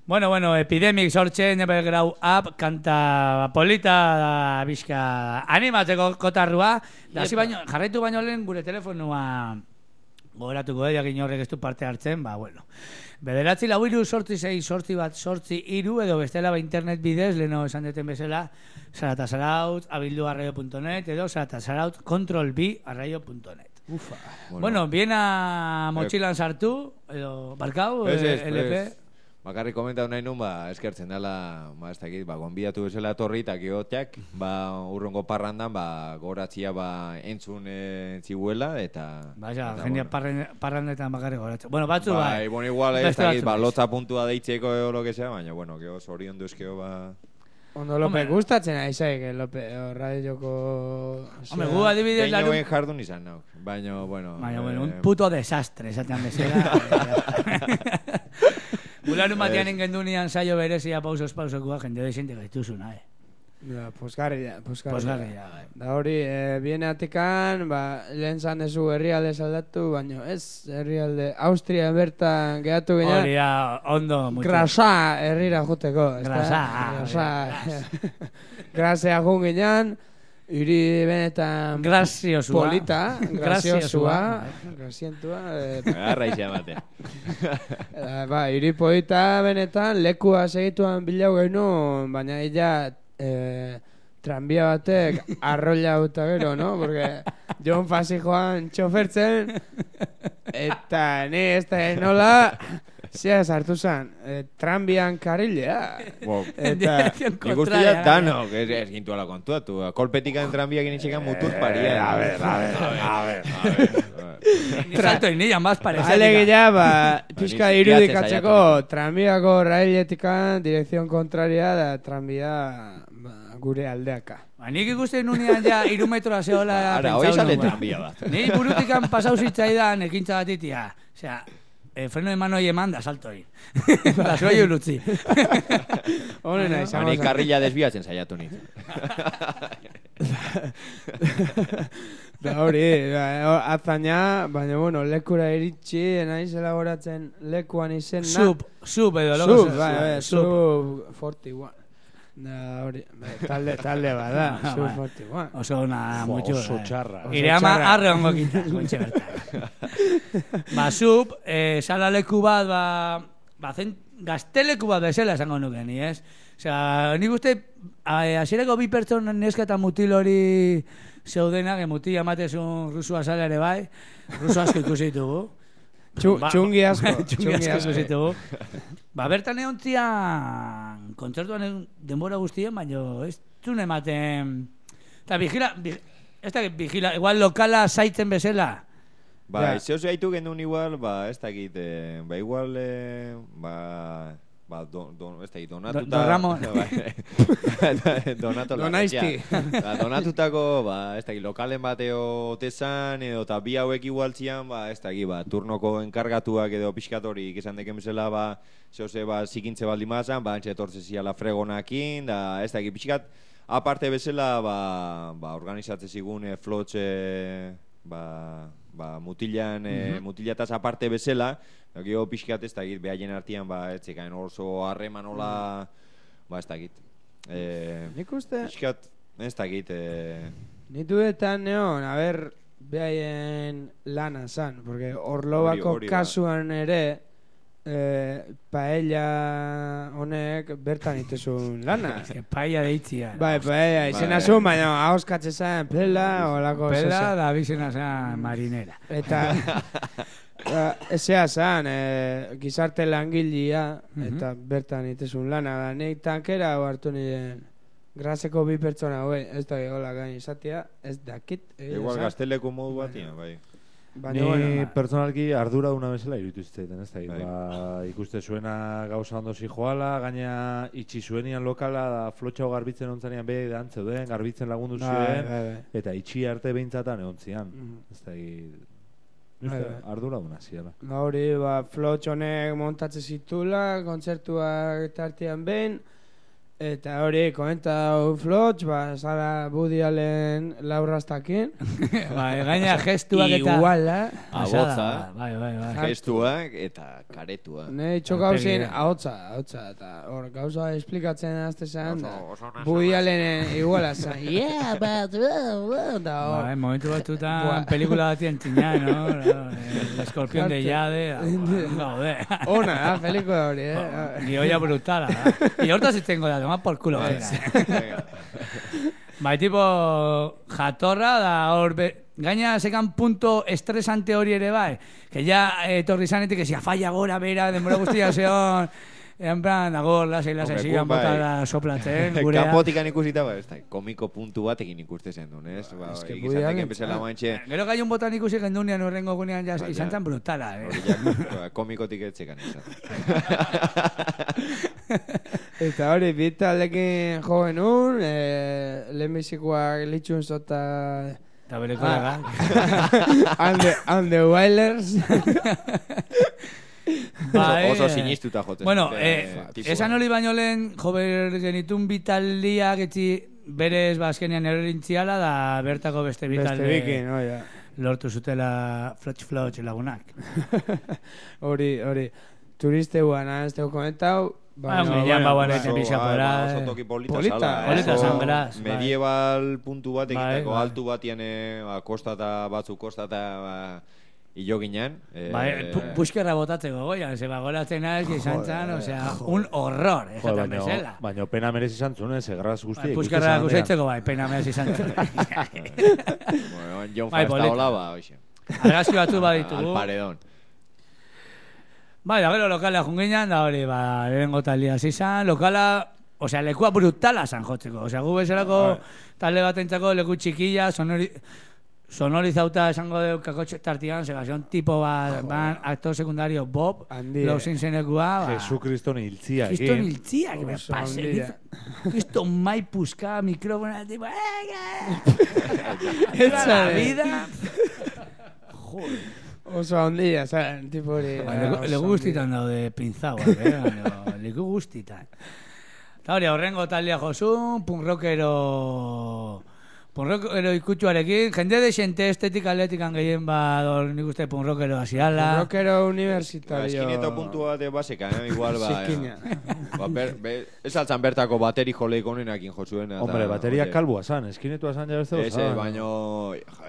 Bueno, bueno, Epidemic sortzen, Never Grow Up, kanta polita da bizka animatzeko kotarrua. Da, hasi baino, jarraitu baino lehen gure telefonua gogoratuko edo, egin horrek ez du parte hartzen, ba, bueno. Bederatzi lau iru, sortzi sei, sortzi bat, sortzi iru, edo bestela ba internet bidez, leheno esan deten bezala, Sarata Zaraut, abildu arraio punto net, edo Sarata Zaraut, control b arraio punto net. Ufa. Bueno, bueno biena motxilan sartu, edo barkau, ez, ez, L P. ez. Bakarrik komentatu nahi nun, ba, eskertzen dela, ba, ez dakit, ba, gonbidatu bezala etorri, eta geotiak, ba, urrongo parrandan, ba, goratzia, ba, entzun e, ziguela, eta... Ba, ja, eta, jendia bueno. parrandetan bakarrik goratzen. Bueno, batzu, ba... Bai, bueno, igual, ez dakit, ba, lotza puntua deitzeko edo lo que sea, baina, bueno, geho, zorion duzkeo, ba... Ondo, Lope, gustatzen aizaik, Lope, radioko... Hombre, gu adibidez larun... Deinoen jardun izan nauk, baina, bueno... Baina, bueno, eh... un puto desastre, esatean bezala. Gularun batean ingendunian saio berezia pausos pausokua jende desente gaituzuna, eh? Ja, posgarria, posgarria. Posgarria, bai. Da hori, e, biene atikan, ba, lehen zan dezu herrialde saldatu, baina ez, herrialde, Austria bertan gehatu ginen. Hori da, ondo, mucho. Grasa herrira juteko. Grasa. Grasa. Grasea jun ginen, iri benetan... Graziosua. Polita, graziosua. Grazientua. Agarra izan batean. Ba, iri polita benetan, lekua segituan bilau genuen, baina illa... Eh, tranbia batek arrolla uta gero, no? Porque John Fasi joan txofertzen eta ni ez da nola zea sartu zen eh, tranbian karrilea Wow. eta nik uste ja danok ez gintu ala kontuatu kolpetikan tranbiak initxekan mutuz paria a ver, a ver, a ver Trato y niña más parece. Alegia, ba, pixka irudikatzeko tranbiako railetikan direkzion kontraria da tranbia ba, gure aldeaka. Ba, nik ikusten nunean ja iru metroa zehola. Ara, hoi sale tranbia bat. Ni burutikan pasau zitzaidan ekintza batitia. Osea, eh, freno de mano eman da salto egin. Da zoi ulutzi. Honena izango. Ni karrila desbiatzen saiatu nit. Da hori, atzaina, baina bueno, lekura iritsi, naiz elaboratzen lekuan izen na. Sub, sub edo logo. Sub, bai, bai, sub cuarenta y uno. Da hori, talde, talde bada, sub cuarenta y uno. Oso una mucho. Oso txarra. Ire ama arre ongo kintas, gontxe bertan. Ba, sub, eh, sala leku bat, ba, ba, zen gazteleku bat bezala esango nuke ni, ez? Osea, nik uste, hasierako bi pertson neska eta mutil hori zeudenak, mutila ematezun rusua sala ere bai, rusu asko ikusi ditugu. Txungi asko. Txungi asko ikusi ditugu. Ba, bertan egon zian, kontzertuan denbora guztien, baina ez zuen ematen... Eta vigila, ez da, vigila, igual lokala zaitzen bezala. Ba, zeo zaitu gendun igual, ba, ez dakit, ba, igual, ba... Ba, don, don, ez da, donatuta... Don Ramon. Donato Donaizti. Ba, donatutako, ba, ez da, lokalen bateo otezan, edo, eta bi hauek igualtzian, ba, ez da, ba, turnoko enkargatuak edo pixkatorik esan deken bezala, ba, zehose, ba, zikintze baldin mazan, ba, antxe etortze ziala fregonakin, da, ez da, pixkat, aparte bezala, ba, ba, organizatze zigun, e, flotxe, ba... ba, mutilan, mm-hmm. e, mutilataz aparte bezala, gero pixkat ez dakit, behaien artian, ba, ez zekain oso harreman hola, ba, ez dakit. E, Nik uste... Pixkat, ez dakit. E... Nituetan neon, a ber, behaien lana zan, porque Orlobako hori, hori kasuan ere, eh, paella honek bertan itezun lana. Paella deitzia. Bai, paella, izena zuen, baina hauskatze zen pela, olako pela, da bizena zen marinera. Eta, ezea zen, e, gizarte langilia, eta bertan itezun lana, da nik tankera hartu niren graseko bi pertsona, ez da hola gain izatea, ez dakit. Igual gazteleko modu batian, bai. Ni bueno, personalki ardura duna bezala iruditu zitetan, ez da, ba, ikuste zuena gauza ondo zijoala, gaina itxi zuenian lokala, da flotxau garbitzen ontzanean behi da antzeuden, garbitzen lagundu ziren, eta itxi arte behintzatan egon zian, ez da, ardura duna ziala. Hori, ba, flotx honek montatze zitula, kontzertuak tartean behin, Eta hori, komentau Flotx, ba, zara Woody Allen laurrastakin. Bai, gaina gestuak eta... Iguala. Abotza, Bai, bai, bai. gestuak eta karetua. Ne, txokau zin, Aurpegia. ahotza, ahotza, eta hor, gauza esplikatzen azte zan, da, Woody Allenen iguala zan, yeah, but, blah, blah, da hor. Bai, momentu batutan Buah. pelikula batien txina, no? El escorpión de Jade, gaude. Ona, da, pelikula hori, eh? Gioia brutala, da. Y hortaz itengo da, toma por culo. venga. Bai, tipo, jatorra da hor, be, gaina sekan punto estresante hori ere bai, que ya etorri zanetik, que si falla gora, bera, denbora guztia zeon, en plan, agor, lasai, lasai, Hombre, zian bai. botara soplatzen, gurea. Kanpotikan ikusita, ba, ez da, komiko puntu batekin ikuste zen duen, ez? Ba, que egizateken Woody Allen, bezala mantxe, Gero gaiun botan ikusi gendunean urrengo gunean ja, Bai, izan ja. zen brutala, eh? hori ja, ba, komikotik etxekan izan. Eta hori, bitalekin jo genuen, eh, lehenbizikoak litxun zota... Eta bere kolega. and, the, and the Wailers. Bai, Oso eh, sinistuta joten. Bueno, zuten, eh, tipua. esan hori baino lehen, jo ber genitun bitaldiak etzi berez bazkenean erorintziala da bertako beste Beste bitalde bikin, oia. lortu zutela flotx flotx lagunak. Hori, hori. Turisteuan, ez teo komentau. Ah, hombre, ya ba, bueno, Oso, pixa ba, por ba, ahí. oso toki polita, Polita, zala, eh? polita Oso zan, beraz, bai. medieval puntu bat Bai, egiteko bai. altu batian eh, ba, kostata batzuk kostata ba, ilo ginen. Eh, Bai, pu- puskerra botatzeko goian, ze bagoratzen naiz, izan zan, osea, un horror, Jo, esaten baino, bezala. baino pena merezi izan zuen, ez, egraz Bai, guztia. puskerra guzaitzeko bai, pena mez izan zan. Bueno, John Bai, Fasta polita. hola, ba, oixe. Argazki batzu Al baditugu. paredón. Bai, da gero lokala junginan, da hori, ba, lehenengo taldia zizan, lokala, osea, lekua brutala zan jotzeko, osea, gu bezalako talde batentzako leku txikilla, sonori, sonorizauta esango deu kakotxe tartian, zega, zion tipo bat, ban, actor secundario Bob, Handia. lau zinzenekua, ba, Jesu Kriston hiltzia Kriston egin. hiltzia, que me Oso pase, handia. Kriston mai puska, mikrofona, tipo, ega, la vida, joder. Oso handia, zaren, tipo hori. Ba, leku- oso leku guztitan daude pintzauak, eh? Baina, leku guztitan. Eta hori, horrengo taldea josun, punk rockero... Punk rockero ikutsuarekin, jende de xente estetik atletikan gehien bador nik uste punk rockero hasiala. Rockero Ba, universitario. eskineto puntu bat baseka, eh? Igual, ba... Zikina. ba, ber, be, ez altzan bertako bateri joleik onenakin jozuen. eta, Hombre, bateria oye, kalbua zan, eskinetua zan jabezte Ez, ez, baino...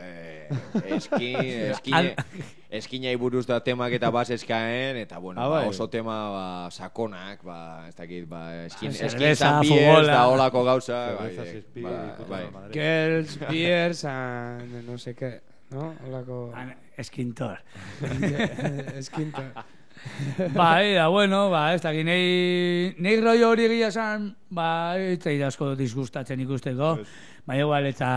eh, Eskin, eskine, eskinai buruz da temak eta bas eskaen, eta bueno, Ah, ba, bai. oso tema ba, sakonak, ba, ez dakit, ba, eskin, Ah, eskin cerveza, zambiers, futbola. da holako gauza, Cerveza, bai, zizpi, ba, ikutu bai. da Madrid. Girls, beers, and no sé qué, ¿no? Olako... Eskintor. Eskinto. Bai, da, bueno, ba, ez dakit, nei, nei rollo hori egia zan, ba, ez da asko disgustatzen ikusteko. Baina igual eta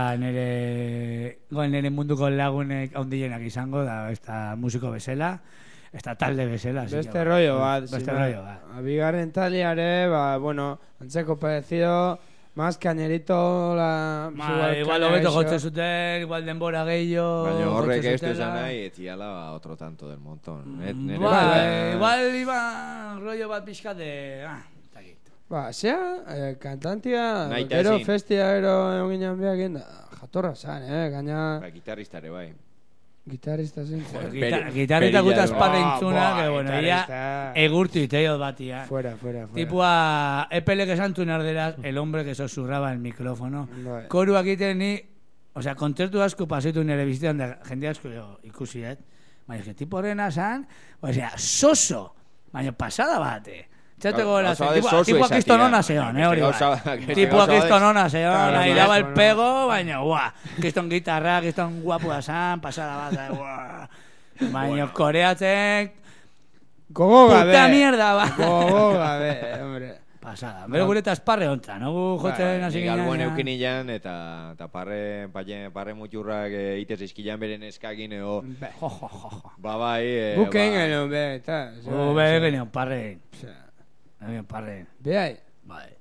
nire, goen nire munduko lagunek haundienak izango, da, ez da musiko bezala, ez da talde bezala. así que, Beste ba, rollo bat. Beste sin rollo más. bat. A bigarren taliare, ba, bueno, antzeko parecido, más cañerito, la... Ma, igual hobeto jotzen zuten, igual denbora gehiago. Baina horrek jotzen ez du zutela. esan nahi, etziala ba, otro tanto del montón. Net, nere Bai, ba- igual iba rollo bat pixka de... Ah, ez dakit. Ba, zea, eh, kantantia, Naita gero ezin. festia ero egon ginen behak da, jatorra zan, eh, gaina Ba, gitarristare, bai. gitarista zen. Gita- Peri- Gitarrita guta perilla esparra duna. intzuna, Ah, que buah, bueno, gitarista. ella egurtu iteio batia. Fuera, fuera, fuera. Tipua, epele que santu narderaz, el hombre que susurraba el micrófono. Bai. Koruak egiten ni, o sea, kontzertu asko pasitu nire bizitan da, jende asko jo, ikusi, et. Baina, que tipo horrena zan, o sea, soso, baina pasada bate. Txate Claro, gora, gauza bat tipua, soso tipua izatea, kiston baina zeon, eh, beste hori gauza- bai. beste Tipua gauza bat- kiston ona zeon, Claro, nahi claro, daba el bueno. pego, baina, guau, kiston gitarra, kiston guapua zan, pasada bat, eh, guau. Baina, koreatzen, Gogo gabe. puta mierda, ba. Gogo gabe, hombre. Pasada. Bero gure eta esparre hontza, no? Gu jotzen hasi Nik ginen. alboan ja. eukinilan, eta, eta parre, paie, parre muturrak e, itez izkilan beren eskagin, eo, Jo, jo, jo, jo. ba, bai, e, Guk egin ba, genuen be, eta. Gu be genion parre. Osea, Genion parre. Behai. Bai.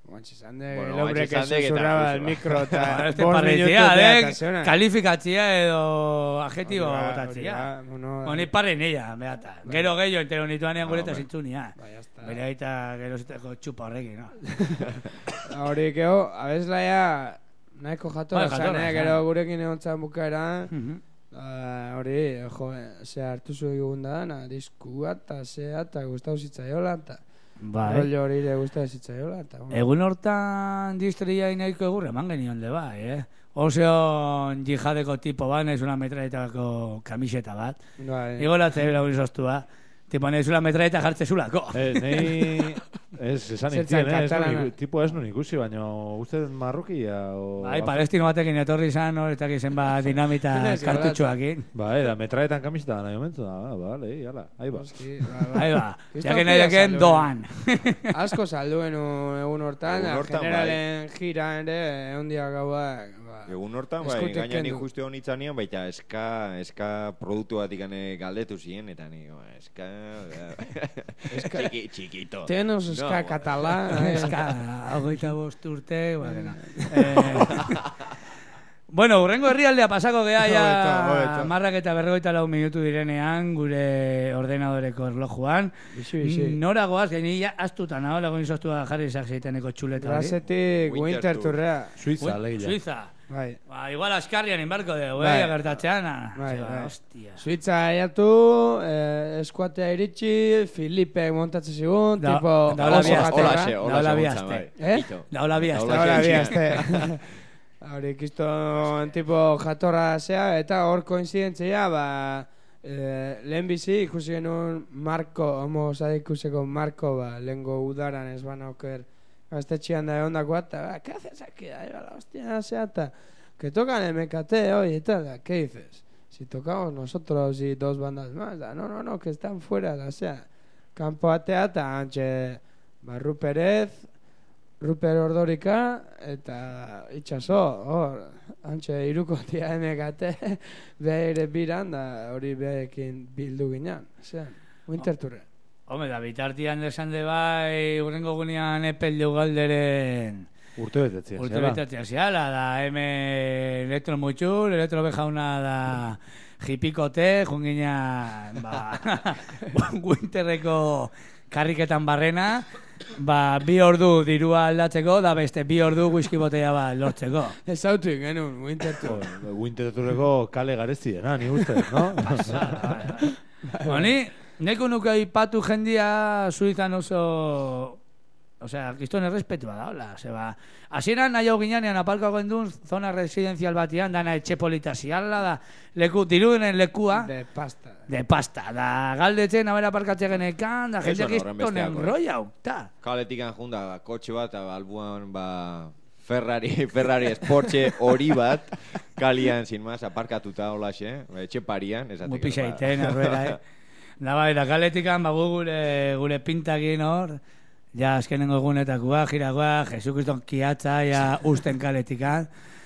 Guantxe izan de, Bueno, el hombre guantxe que izan dek eta susurraba justu. el micro eta Este bost parretia, minutu eh? eta zeona. Kalifikatzia edo adjetibo Hori ba, botatzia. hori ba, bueno, Honi parre neia, beata. Gero gehiago entero nituanean Ah, gure eta hombre. zintzunia. Ba, ya está. Bere aita gero ziteko txupa horrekin, no? Hori, geho, abeslaia nahiko jatorra Bai, jatorra zan, eh? zan. Gero gurekin egon zan bukaera. Mhm. Ah, hori, jo, ze hartu zu egun da dana, diskua eta zea eta gustau zitzaiola eta Bai. rollo hori ere gustau zitzaiola eta bueno. Egun hortan distria inaiko egur eman genion de bai, eh? Oseon jihadeko tipo bat, nahiz una metraetako kamiseta bat. Bai. Igolatze bila guri sostua. Tipo, nahiz una metraeta jartze zulako. Eh, nei... Ez, esan Zertzan nintzen, eh? Ez katalana. nun iku- tipo ez nun ikusi, baina uste marrokia o... Bai, palestino batekin etorri izan, hor, eta gizen bat dinamita Ez, kartutxoakin. Bai, da metraetan kamiseta nahi omentu da, ah, bale, ala, ahi ba. Oski, ba, ba. Ahí ba, Kriston jakin nahi pila deken saldu, doan. Asko salduen egun hortan, Egun da, hortan, generalen gira ere, egun dia gauak, ba, Egun hortan, bai, eskutik gaina ni kendu. justu honitzanean, baita eska, eska produktu bat ikane galdetu ziren, eta ni, ba, eska... Txiki, txikito. Tenos eska No, katala, Eska, hogeita bost urte, bueno. Eh, bueno, urrengo herrialdea pasako geha ja Hobeto, hobeto. marrak eta berrogeita lau minutu direnean gure ordenadoreko erlojuan. bixi, bixi. Nora goaz, gaini ja astuta nago, lagoin sostua jarri izak zeiteneko txuleta hori. Grazetik Winter Winter Tour. Tourrea. Suiza, Ui, lehila. Suiza. Bai. Ba, igual askarrian inbarko dugu, Bai. eh, gertatzean. ah. Bai, Zeba, bai. Hostia. Suitza aiatu, eh, eskuatea iritsi, Filipe montatzen zigun, Da- tipo daula oso bi aste. jatorra. Holaxe, Da, holaxe hola bi gontzan, aste. bai. Eh? Ito. Daula bi aste. Daula Ahora bi txiki. aste. Hori, kiston tipo jatorra zea, eta hor koinzidentzia, ba, eh, lehen bizi ikusi genuen Marko, homo ikuseko Marko, ba, lehengo udaran ez ban auker gaztetxean da egon dagoa, eta, ba, ¿qué haces aquí? Ahí va la hostia, zea, eta, que tocan M K T hoy y tal, da, ¿qué dices? Si tocamos nosotros y dos bandas más, da, no, no, no, que están fuera, da, zea, kanpo atea, eta antxe, ba, Ruperez, Ruper Ordorika eta itxaso, hor, antxe irukotia M K T, behire biran, da hori behekin bildu ginen, zean, Winter Tourre. Home, da, bitartian desan de bai, urrengo gunean epeldu galderen Urte betetzia, urte zela. betatzea ziala, da, hemen elektro mutxur, elektro bejauna da hipikote, jungina, ba, Winterreko karriketan barrena, ba, bi ordu dirua aldatzeko, da beste bi ordu whisky botea bat lortzeko. Ez autu genuen, Winter Tour. Winter Tourreko kale gareztiena, ni uste, no? Honi, neko nuke ipatu jendia Suizan oso... Osea, kiston errespetua da, hola. Zeba, hasieran nahi hau ginean apalko gendun zona residenzial batian, dana etxe polita ziala, da, leku, dirudenen lekua, De pasta. de pasta, da, galdetzen, abera aparkatze genekan, da, Eso jende no, kiston horrenbesteak, enroia, ta. Kaletikan junda, kotxe bat, eta albuan, ba, Ferrari, Ferrari Sportxe hori bat, kalian, sin más, aparkatuta holaxe, etxe parian, esateko. Mu pixa iten, arruera, eh. Da, bai, da, kaletikan, ba, gu gure, gure pintakin hor, ja, azkenengo egunetakoa, jiragoa, Jesukriston kiatza, ja, usten kaletikan.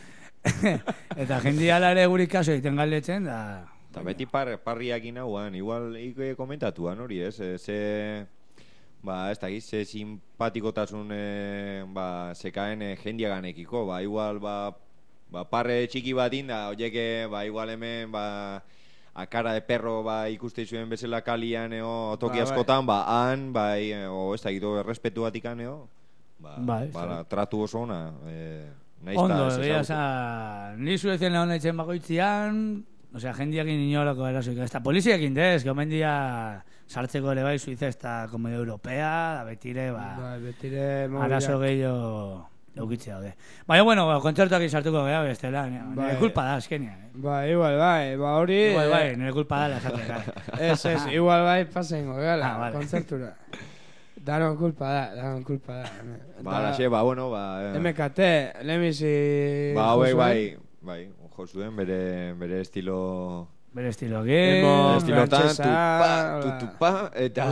Eta jendia ere guri kaso egiten galdetzen, da... Eta beti par, parriak inauan, igual ike komentatuan hori, ez? E, Ze, ba, ez da giz, ze simpatikotasun, e, ba, zekaen e, jendiaganekiko, ba, igual, ba, ba, parre txiki bat inda, oieke, ba, igual hemen, ba, a cara de perro, ba, ikuste zuen bezala kalian, eo, toki Ba, bai. askotan, ba, han, bai, e, o, ez da gizu, errespetu batikan, eo, ba, Bai, ba, zer. tratu oso ona, e, nahiz Ondo, ez egia ezagutu. za, ni zuetzen hona itzen bakoitzian, osea, jendiakin inolako erasoik, ez da poliziakin dez, gomendia sartzeko ere bai Suiza ez da komedia europea, da betire, ba, Bai, betire arazo mobilak. gehiago eukitzea daude. Baina, bueno, ba, kontzertuak sartuko geha bestela, nire Bai. kulpa da, azkenean. Eh? Ba, igual, bai, ba hori... Igual, eh, bai, nire kulpa da, lasate, gai. Ez, ez, igual bai pasengo, gala, Ah, vale. kontzertura. Danon kulpa da, danon kulpa da. Ba, alaxe, ba, bueno, ba... e, M K T, lehenbizi... Ba, hauek, jo bai, zuen. bai, jo zuen, bere, bere estilo... Bere estilokin, Emo, Estilotan, frantsesa, tu, pa, tu, tu, pa, eta...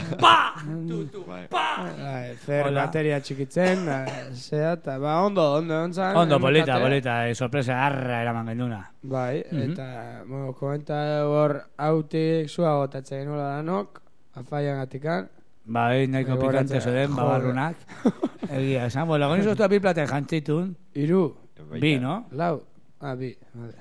Bai. Bai, fer Hola. bateria txikitzen, da, zea, eta ba, ondo, ondo, ontzan. ondo, M K T. polita, polita, eh, sorpresa harra eraman genduna. Bai, Mhm. eta, bueno, komenta hor autik zua gotatzen genuela danok, afaian gatikan, Bai, nahiko pikante zoden, babarrunak. Egia, esan, bueno, goni zoztua bi plate jantzitun. Iru. Bi, no? Lau. Ah, bi. Vale.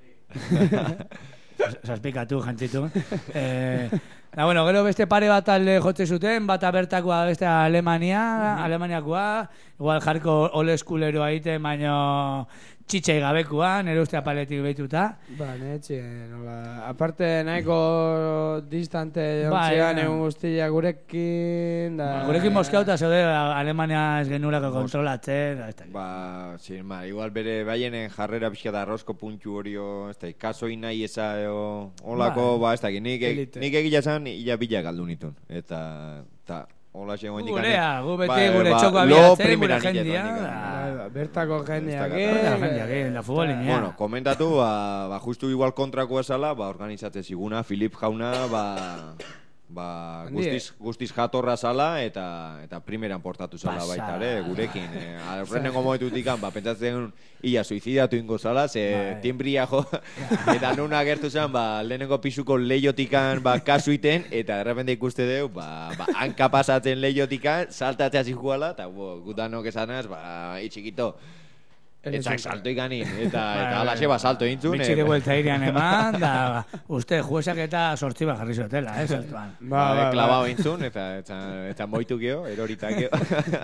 Zazpikatu jantzitun. Eh, da, bueno, gero beste pare bat alde jotze zuten, bata bertakoa beste Alemania, Alemaniakoa, igual jarko ole eskuleroa egiten, baino txitxai gabekua, nire uste apaletik behituta. Ba, netxe, nola. Aparte, nahiko distante Ba, jontzean, ja. egun guztia gurekin, da... Ba, gurekin moskauta zaude Alemania ez genurako kontrolatzen. da, ez dakit. Ba, sin ma, igual bere baienen jarrera pixka da arrozko puntu horio, ez da, kasoi nahi eza, o, olako, ba, ez da, nik, Elite. nik egia zan, illa bila galdu nitun. Eta, ta, hola xe goendik. Gurea, gu beti Ba, gure ba, txoko lo abiatzen, gure primera jendia. niña doanik, da. Bai, ba, bertako jendeak, Ez da, Da, jendiak, eh, la futbolinea. Bueno, komentatu, ba, ba, justu igual kontrakoa esala, ba, organizatze ziguna, Filip jauna, ba, ba, Handie. guztiz, guztiz jatorra zala, eta, eta primeran portatu zala Pasada. baita, ere, gurekin. Eh, Aurrenengo momentutik, ba, pentsatzen, ia, suizidatu ingo zala, ze Bai. timbria jo, eta nuna agertu zen, ba, lehenengo pisuko leiotikan, ba, kasuiten, eta errepende ikuste deu, ba, ba, hanka pasatzen leiotikan, saltatzea zijuala, eta, bo, gutanok esanaz, ba, itxikito, Etzak salto ikanin, eta, eta alaxe ba salto intzun. Bitxire buelta irian eman, da, uste, juezak eta sortzi bat jarri zotela, eh, saltuan. Ba, Ba, ba, klabao intzun, eta, eta, eta moitu geo, eroritak geo.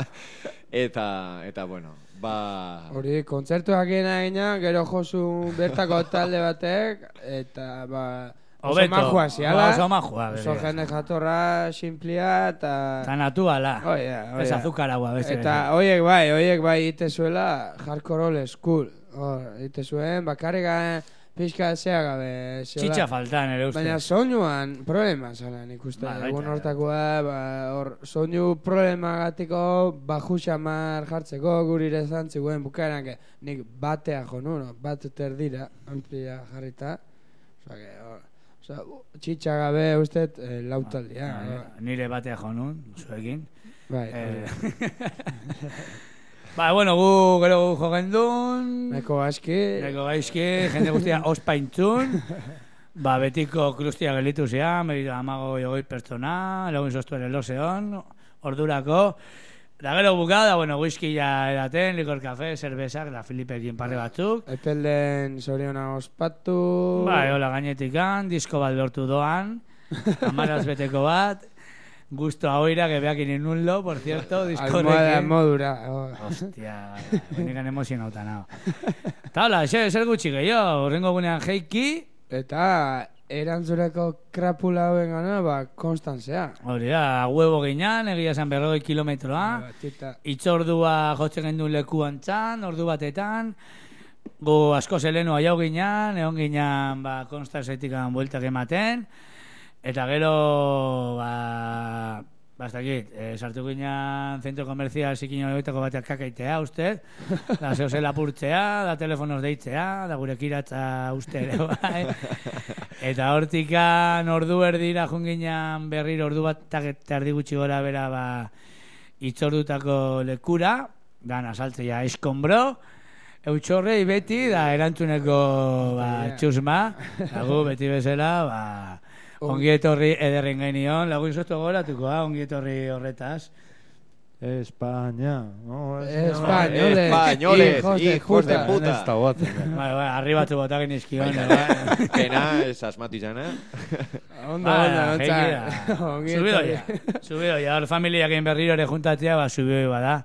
eta, eta, bueno, ba... Hori, kontzertuak egina, gero josu bertako talde batek, eta, ba... Oso Hobeto, majua ziala. oso majua, Oso bere. jende jatorra, simplia, eta... Eta natuala. Oia, oia. Ez azukaragua, beste. Eta oiek bai, oiek bai ite zuela hardcore old school. Hor, ite zuen, bakarrik pixka zea gabe. zela. Txitxa faltan, ere uste. Baina soinuan problema zala, nik uste. Ba, baita, Egun ja. hortakoa, ba, hor, soinu problematiko baju xamar jartzeko gurire zantziguen bukaeran, que nik batea jo nuno, bat terdira, amplia jarrita. Osa, que, hor, osa, txitxa gabe ustet eh, lautaldia. hor. Nire batea jo nun, zuekin. Bai, Eh, hori. Ba, bueno, gu gero gu jogen duen. Neko aski. Neko gaizki, jende guztia ospaintzun. Ba, betiko krustia gelitu zean, berito amago jogoi pertsona, lagun sostuen eloseon, ordurako. Da gero buka, da, bueno, whisky ja edaten, likor kafe, zerbezak, da Filipekin parre batzuk. Epelden zoriona ospatu. Ba, eola gainetikan, disko bat lortu doan, amaraz beteko bat, gusto ahoira, que beak inunlo, por cierto, disko Almohada horrekin. modura. Oh. Hostia, benekan emozionauta nao. Eta hola, zer, zer gutxi gehiago, horrengo gunean jeiki, Eta erantzureko krapula hauen gana, ba, konstantzea. hori da, huevo ginean, egia esan berrogei kilometroa, Ba, tita. itzordua jotzen gendun lekuan txan, ordu batetan, gu asko zelenu aiau ginean, egon ginean, ba, konstantzetikan bueltak ematen, eta gero, ba, bastakit, eh, sartu ginean zentro komerzial zikin horietako bateak kakaitea, uste, da zeo zela purtzea, da telefonos deitzea, da gure kiratza uste ere, bai. Eta hortikan ordu erdira junginan berriro ordu bat eta erdi gutxi gora bera, ba, itzordutako lekura, dan asaltzea eskonbro, eutxorrei beti, da erantzuneko, ba, txusma, da gu beti bezala, ba, ongi etorri ederren gainion, lagun sostu goratuko, ha, ongi etorri horretaz. España, no, Españoles, Españoles, hijos de hijos de puta. puta. Ez da guatzen. Bai, bai, arribatu botaken izkion, bai. Pena, ez asmatu izana. Ondo, Bai, ondo, jeiki ontza. da. Ongi Subido etorri. ya, subido ya, hor familiakin berriro ere juntatzea, ba, subido bada.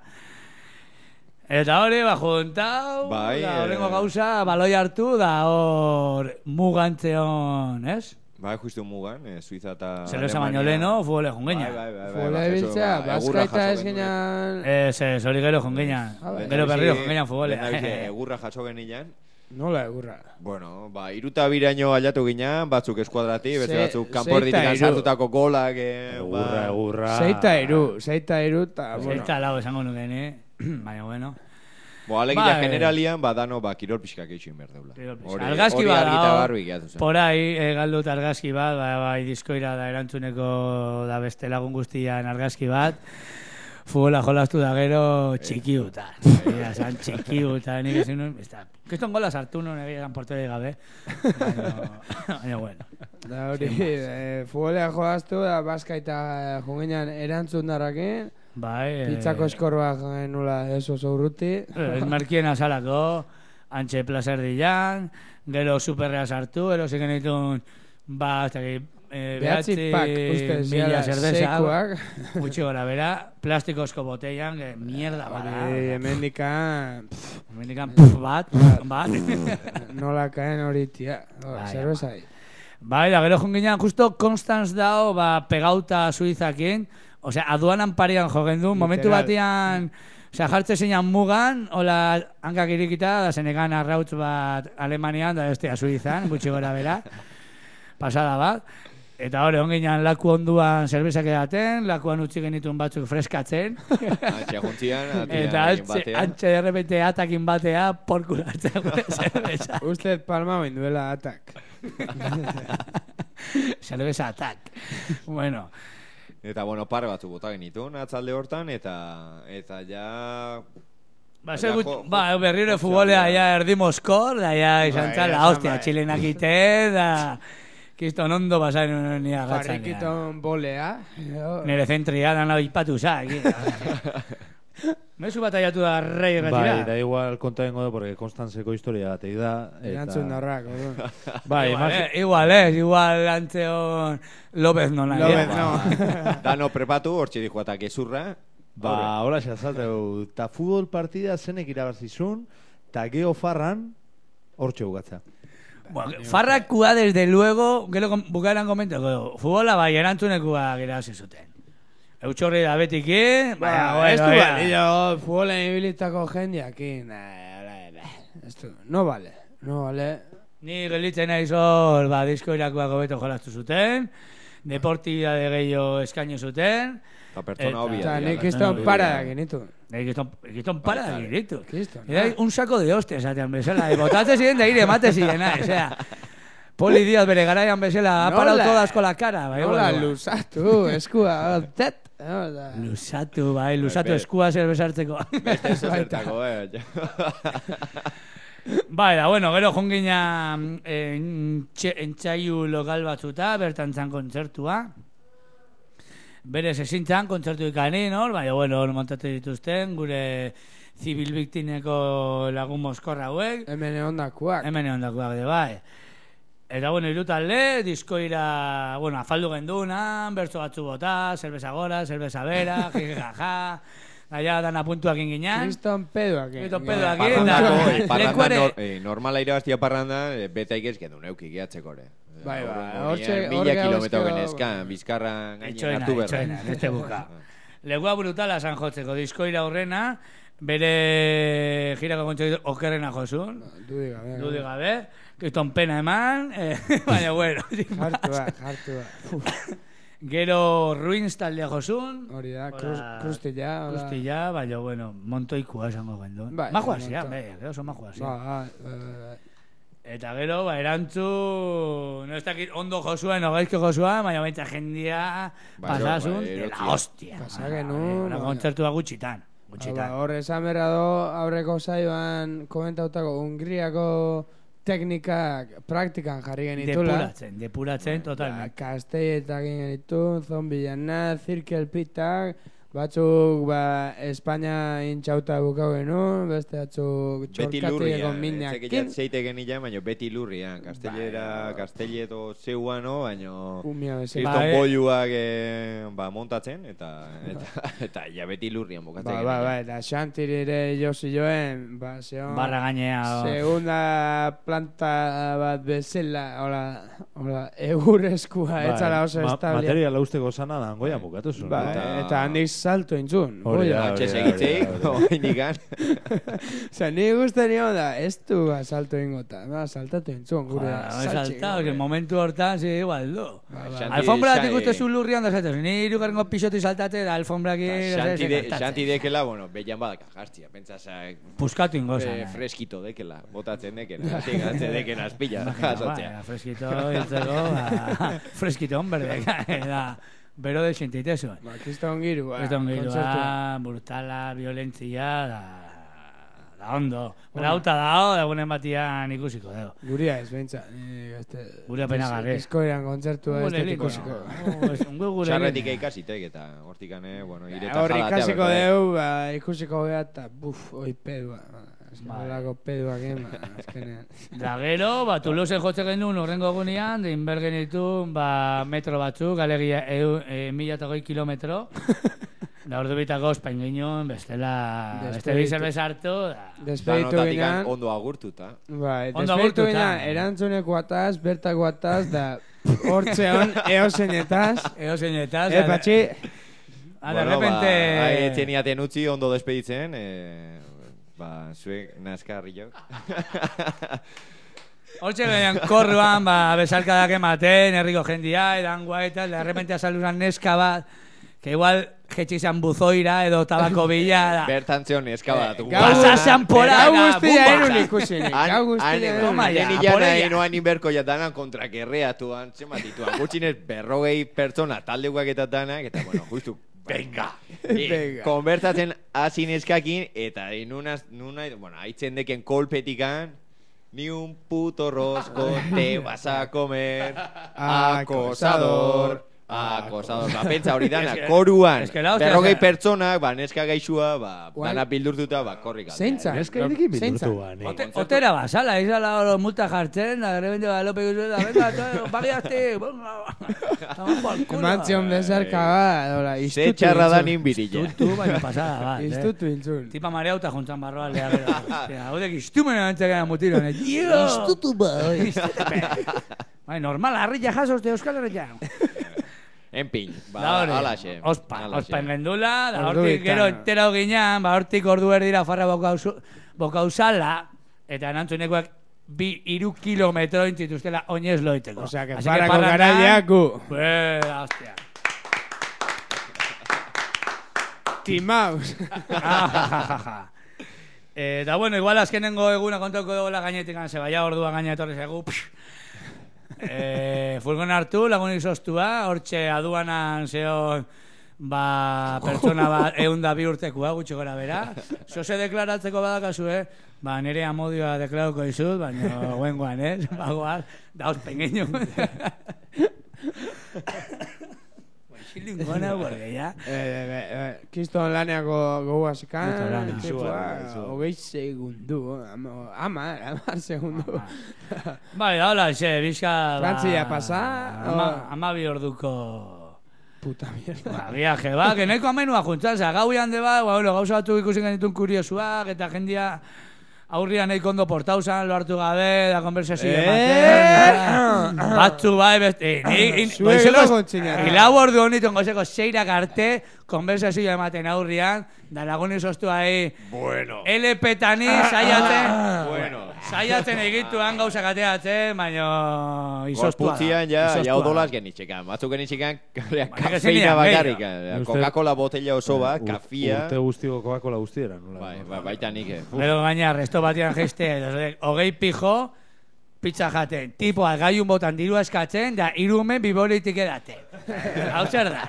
Eta hori, ba, juntau, Bai, da, horrengo eh. gauza, baloi hartu, da, hor, mugantzeon, ez? Bai, justu mugan, eh, Suiza eta Zelosa Alemania. baino leheno, futbole jungeina. Bai, bai, bai, bai, Fola bai, ibiltzea, eso, ba, egurra bazkaita jaso ez genuen. ginean... Ez, ez, hori gero jungeina. Ah, bai. Gero berriro jungeina futbole. Lehendabizi, egurra jaso genian. Nola egurra. Bueno, ba, iruta biraino aldatu ginean, batzuk eskuadrati, beste Se- batzuk seita kanporditik hiru. sartutako golak, eh, Egurra, ba, egurra. Seita iru, seita iru, eta, bueno. Zeita lau esango nuken, eh? Baina, bueno. Bo, alegia Bai. generalian, ba, dano, ba, kirol pixkak eixin behar deula. Kirol pixka. Hori- Argazki hori bat argi eta dago, garbi gehatu zen. Por ahí, eh, galdut argazki bat, bai, bai, diskoira da erantzuneko da beste lagun guztian argazki bat. Futbola jolastu da gero txikiutan. Egia esan txikiutan, nik ezin nuen, ez da, kriston gola sartu nuen egia porteri gabe. Baina, baina, bueno. Da hori, eh, futbolea joaztu, da Baskaita junginan erantzun darrakin, Bai, eh, pizzako eskorba genula eso oso urruti. ez markien azalako, antxe plazerdian, gero superrea sartu, gero ziken ditun, ba, hasta que, eh, Behatzi behatzi pak, uste mila ziala, cerveza, sekuak. gutxi gora bera, plastikozko botellan, que mierda, bada. Hori, hemendikan, Dominikan, pff, bat, bat. nola kaen hori tia, Bai, zerbezai. Bai, da, gero junginan, justo Constance dao, ba, pegauta Suizakin, osea, aduanan parean jogen du, momentu Literal. batean, osea, jartze zeinan mugan, hola, hankak irikita, da zenekan arrautz bat Alemanian, da bestea Suizan, gutxi gora bera, pasada bat. Eta hori, onginan laku onduan zerbezak edaten, lakuan utzi genituen batzuk freskatzen, Antxe juntzian, eta antxe, antxe de repente atakin batea, porkulatzen gure zerbeza. Usted palma bain duela atak. Zerbeza atak. Bueno, Eta, bueno, pare batzu bota genituen atzalde hortan, eta eta ja... ba, zer Ja, gut, jo- jo- ba, berriro jo- futbolea jo- ja erdimoskor, da ja izan Bai, txala, esan hostia, bai. txilenak ite, da... Kiston ondo basain ni agatzen. Farrikiton bolea. jo. Nere zentria dana ipatu za, aquí. Mezu bataiatu da rei Bai, retira. da igual konta dengo da, porque Konstantzeko historia bat egin da. eta- Erantzun darrak, orduan. Bai, Igual, imagi- eh, igual, ez, igual antzeon López nona. López, eh, no. ba. Dano prepatu, hortxe dijo eta gezurra. Ba, hola xazateu, ta futbol partida zenek irabazizun, ta geho farran, hortxe bugatza. Bueno, Farrakua, desde luego, gero kom- bukaeran komentako, futbola bai erantzunekua irabazi zuten. Eutxorri da betiki, baina, Ba, ez du bueno, ya. balio, futbolen ibilitako jendeakin. Ez du, no vale, no vale. Ni gelitzen naiz hor, ba, disko irakuak hobeto jolastu zuten, deportida de gehiago eskaini zuten, Eta pertsona Eta- hobia. Eta dira, nik la- izton no, para no, da genitu. Egizton para Bai, da bai. giritu. Kiston. Era un saco de hostias, esatean bezala, de botatze ziren da ire emate ziren, eh, osea, Poli Díaz bere garaian bezala, ha Nola? parado todas con la cara, bai, Nola bai, bai. luzatu, eskua, tet. no, da. Lusatu, bai, lusatu Bai, eskua zer besartzeko. Beste ez zertako, eh. Bai, da, bueno, gero jongina eh, entxe- entzaiu lokal batzuta, bertan zan kontzertua. Berez ezintzan kontzertu ikanin, hor, baina, bueno, hor montatu dituzten, gure zibil biktineko lagun moskorra hauek, Hemen ondakuak. hemen egondakoak de bai. Eta, bueno, hiru talde, diskoira, bueno, afaldu gendunan, bertso batzu bota, zerbeza gora, zerbeza bera, jiji jaja, daia dana puntuak inginan. Kriston pedoak. Kriston pedoak. Aquí, Parrandako, da- eh, parranda, lekuare- nor, eh, normala irabaztia parranda, eh, betaik ez gendu neuk ikiatzeko ere. Bai, bai, Aurrengo hortxe- nian hor Mila gehauz kilometro gero- genezkan, bizkarra gainen Itxoena, hartu berra. itxoena, beste buka. Legua brutala san jotzeko, diskoira aurrena, bere jirako kontzertu okerrena jozun, Dudi gabe. dudi gabe, kriston pena eman, eh, baina bueno, sin más. Jartua, jartua. Gero Ruins taldea jozun, Hori da, Hola. krus- krustilla. hola. guztia, baina bueno, montoikua esango gendun. Bai, Majua monto- zian, beha, gero son majua zian. Ba, bai, bai, bai. Eta gero, ba, erantzu, no ez dakit ondo josuen, o gaizki josuen, baina baita jendia Bai, pasasun, bai, de la erotzi. hostia. Pasa genuen, Ba, baina- kontzertua gutxitan, Hau gutxitan. da, Hor esan berra do, aurreko saioan komentautako Hungriako teknikak praktikan jarri genitula. Depuratzen, depuratzen, totalmente. Kasteietak genitu, zombilana, zirkelpitak, batzuk ba, Espainia intxauta bukau genuen, beste batzuk Beti txorkatu lurrian, egon ez minakin. zeite genila, baina beti lurrian, kastellera, Bai, kastelleto zeuano, baina Umia bezala. Bai. kriston polluak eh, ba, montatzen, eta, eta, eta ja beti lurrian bukatzen Ba, ba, ba, eta xantiri ere josi joen, ba, zeon... Barra gainea. o- Segunda planta bat bezala, hola, hola, egur eskua, etzala oso Bai, ma- establia. materiala usteko sana da, angoian bukatu zuen. Ba, Eta- eta handik salto intzun. Hori da, Goia. Antxe hori da, segitzeik, hori da, hori da. oindikan. Osa, ni guzti nion da, ez du ba, salto ingota. Ba, saltatu intzun, gure. Joder, saltxe, saltado, gure. que momentu hortan, sí, igual du. Ba, ba. Xanti- Alfombratik Xai- uste zu lurrian da zaitez, ni irugarrengo pixoti saltate da alfombraki... Xanti de- Xanti dekela, bueno, behian badaka jartzia, pentsa zak, Puskatu ingoza. eh, freskito dekela, botatzen dekela, así gatzen deken azpila, Ba, jasotzea. freskito, hiltzeko, ba, freskito honberde, da, bero de xentitezuen. Ba, kriston giru, ba, Esto kontzertua. girua, brutala, violentzia, da, Ba, ondo. Brauta dao, egunen batian ikusiko dugu. Guria ez, behintza. Guria penagarri. Izkoiran kontzertua ez dut ikusiko. Txarretik ikasitek eta hortikane, bueno, ireta Hor jalatea. ikasiko dugu, ikusiko beha eta buf, oi pedua. Eskolako peduak ema, azkenean. Da gero, ba, Toulouse jotze genuen urrengo egunean, dein bergenitu, ba, metro batzuk, alegia e, mila eta goi kilometro. Da ordu bitako ospain ginen, bestela, beste bizerbez hartu. Despeditu ginen. Ondo agurtuta. Bai, despeditu ginen, erantzuneko ataz, bertako ataz, da hortze hon, eosenetaz. Eosenetaz. Eh, patxi. Ah, de repente... Ba, ahi etxeniaten utzi ondo despeditzen, eh... Ba, zuek nazkarri jok. Hortxe genean korruan, ba, bezalkadak ematen, herriko jendia, edan guaita, de repente asaluran neska bat, que igual jetxe izan buzoira edo tabako bila. Bertantzion neska bat. Pasasan pora, gau guztia erun ikusinik. Gau guztia erun. Eni jana inoan inberko jatanan kontra gerreatuan, zematituan. Gutxinez berrogei pertsona taldeuak eta danak, eta bueno, justu. Venga! Konbertatzen hasi neskakin, eta nuna, nuna, bueno, haitzen deken kolpetikan, ni un puto rosco te vas a comer, acosador, acosador. Ba, pentsa hori dana, koruan, berrogei pertsonak, ba, neska gaixua, ba, dana bildurtuta, ba, korrik alde. Zeintza? Neska edekin bildurtua. Otera basala, izala oro multa jartzen, da, gerrebende ba, lope guzu, da, venga, bagiazte, Emantzion bezarka bat, ze txarra da ninbirila. Iztutu, baina pasada bat, Iztutu intzun. Tipa mareauta juntzan barroa lea, bera. Haudek iztumena antzakena mutiron, iztutu ba, iztutu ba. Bai, normal, harri jazozte Euskal Herria. En pin, ba, alaxe. Ospa, ospa engendula, da hortik gero entera hoginan, ba hortik ordu erdira farra bokauzala, eta enantzunekoak bi iru kilometro intzituztela oinez loiteko. Osea, que farrako garaileaku. Buena, hostia. Timaus. Eta bueno, igual azkenengo eguna kontauko dugu la gainetik anse, baina ordua gaina etorri zegu. Eh, furgon hartu, lagunik sostua, hortxe aduanan zeon ba, pertsona bat egun da bi urtekua, gutxi gora bera. Zose deklaratzeko badakazu, eh? Ba, nire amodioa deklarauko izut, baina guengoan, eh? Bagoaz, dauz pengeño. Xilingona, porque ya... Kiston laneako goguazikan, hogei segundu, ama, amar segundu. Bai, da, hola, xe, bizka... Frantzia pasa... Ama bi orduko... Puta mierda. Viaje, ba, que neko amenua juntzan, za, gauian de ba, gauza batu ikusen genitun kuriosuak, eta jendia... Aurrian nahi kondo portauzan, lo hartu gabe, da konversazio ematen. Batzu bai, beste... Zuegelo gontzinak. Ilau ordu honitun gozeko seirak arte, konversazio ematen aurrian, da laguni soztu ahi... Bueno. L P-tani, saiatzen... Bueno. Saiatzen egituan gauzak ateatzen, baina... Izostua da. Gorputzian ja, ja odolaz genitxekan. Batzuk genitxekan, kafeina bakarrik. Coca-Cola botella oso bat, kafia... Urte guztiko Coca-Cola guztiera. Bai, baita nik. Gero gaina, resto batian geste, hogei pijo, pizza jaten. Tipoa gaiun botan dirua eskatzen, da irumen bibolitik edate. Hau zer da.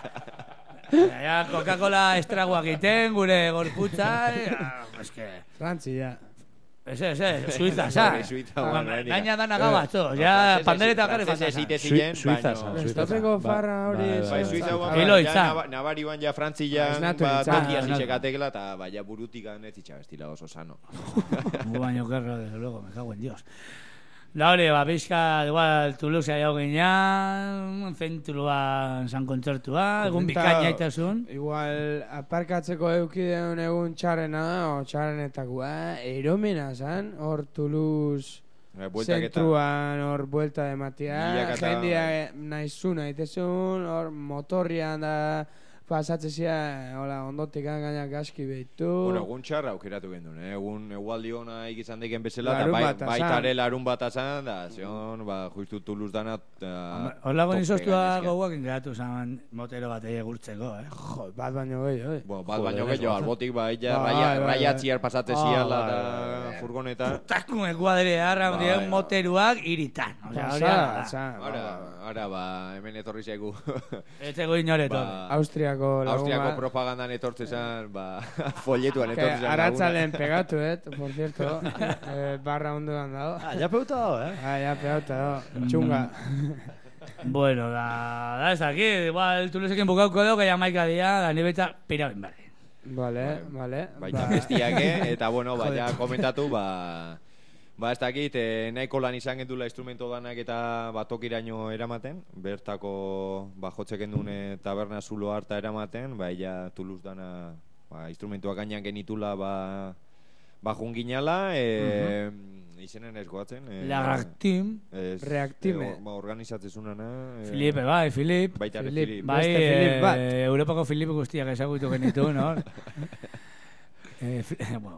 Ja, Coca-Cola estragoak iten, gure gorputza... Eske... Frantzia. Ese, ese, Suiza, sa. Gaina dana gabatzo, ja, pandereta gare fasa. Suiza, sa. Estopeko farra hori... Suiza guan, nabari guan ja Frantzian, tokiaz itxekatekela, eta baina burutik ganez itxabestila oso sano. Bu baino gerro, desde luego, me cago en Dios. Da hori, ba, pixka, igual, Toulouse jau ginean, zentruan san kontzertua, egun bikaina itasun. Igual, aparkatzeko eukideun egun txarrena, o txarrenetakoa, eromena zan, hor Toulouse zentruan, hor buelta de matia, jendia naizuna itezun, hor motorrian da... Pasatzezia, hola, ondotik gaina gaski behitu. Bueno, egun txarra aukeratu gendun, eh? Egun egualdi hona ikizan deken bezala, eta baitare larun bat azan, da, zion, ba, justu Toulouse dana... Hor lagun izostua goguak ingeratu zan motero bat egurtzeko, eh? Jo, bat baino gehiago, eh? Bueno, bat baino gehiago, albotik ba, ella raiatziar pasatzezia, furgoneta. Takun ekuadre harra, Bai. moteruak iritan. Osea, hori Pasada, da. sa, Ara, ara, ba, hemen etorri zaigu. Ez ego inoreto. Ba, Austriako Austriako laguna. propagandan etortze zan, ba, folletuan etortze zan. Aratzalen pegatu, eh, por cierto. eh, barra onduan dago. Ah, ja peuta dago, eh? Ah, ya pegauta dago. Txunga. Bueno, da, da ez aquí, igual Toulousekin bukauko dugu, que jamaika dia, da ni baita pira ben barri. Vale, vale. Baita Ba- bestiake, eta bueno, ba, ja komentatu, ba, ba, ez dakit, eh, nahiko lan izan gendula instrumento danak eta ba, tokiraino eramaten, bertako, ba, jotzeken dune taberna zulo harta eramaten, ba, ja, Toulouse dana, ba, instrumentuak gainan genitula, ba, ba, junginala, e, izenen ez goatzen. E, Lagartim, ez, Reactime. e, ba, organizatzezunana. E, Filipe, bai, Filip. Baita ere Filip, Filip. Bai, Beste Filip bat. eh, Europako Filip guztiak ezagutu genitu, no? eh, fi- bueno.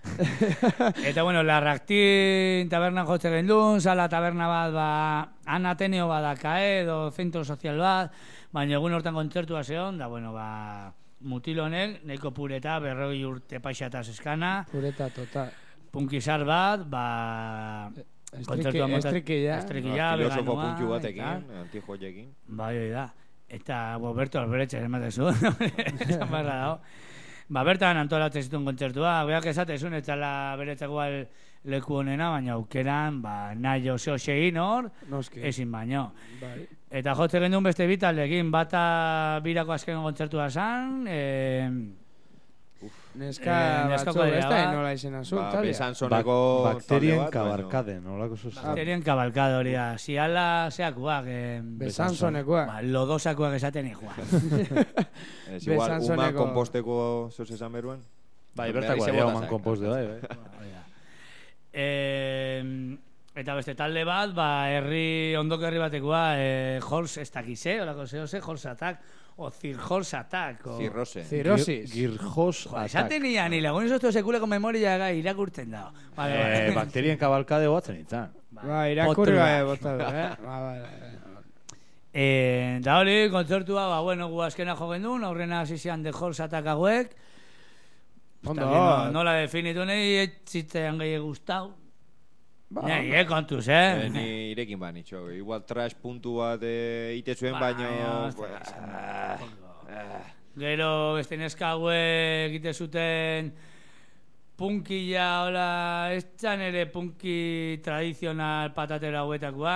Eta, bueno, Larraktin taberna jotze gendun, sala taberna bat, ba, han Ateneo badaka, edo zentro sozial bat, baina egun hortan kontzertua zehon, da, bueno, ba, mutilo honek, nahiko pureta, berroi urte paixataz eskana, Pureta total. punkizar bat, ba, kontzertua Estriki, monta- estrikilla. estrikilla, Filosofo veganua, puntu eta- batekin, antijoiekin. Bai, hori da. Eta, bo, Berto Alberetxe ematezu, esan barra dago. Ba, bertan antolatzen zituen kontzertua, beak esatezun, ez zala beretzako al leku honena, baina aukeran, ba, nahi oso segin hor, Noski. ezin baino. Bai. Eta jotze gendun beste bitaldekin, bata birako azken kontzertua zan, eh, Neska Eh, neskako batzuk, ez dira da bat. nola izena zu, Ba, talia. Besansoneko Bak- bakterien talde bat, baino- kabarkaden, nolako zuz. bakterien kabalkada hori da. Ziala zeakuak, eh, Besanzonekoa. ba, lodosakuak esaten ikua. Ez, igual, uma Besansoneko- komposteko zoz esan beruan. Bai, Berriz bertako ebota ja, oman zak. komposte, bai, bai. Hori da. Eh, eta beste talde bat, ba, herri, ondoko herri batekoa, eh, Horse ez dakize, olako zeo ze, Horse Attack, o Zir Horse Attack, o... Zirrose. Cirrosis. Girjos Jo, atak. esaten nian, ni lagun izoztu sekuleko memoria gai irakurtzen da. Eh, bakterien kabalkade goatzen itzan. Ba, irakurri Potru bai da. bota du, eh? Ba, ba, ba. Eh, da hori, kontzertua, ba, bueno, gu azkena jo gendun, aurrena hasi zian de Horse Attack hauek. Ondo, No, nola definitu nahi, etxitzean gehi gustau. ba, Nahi, eh, kontuz, Eh, eh? ni irekin ba nitxo. Igual trash puntu bat eh, ite zuen, baino... Baina, Gero beste neska hauek egite zuten punkilla, hola, ez txan ere punki tradizional patatera hauetakoa.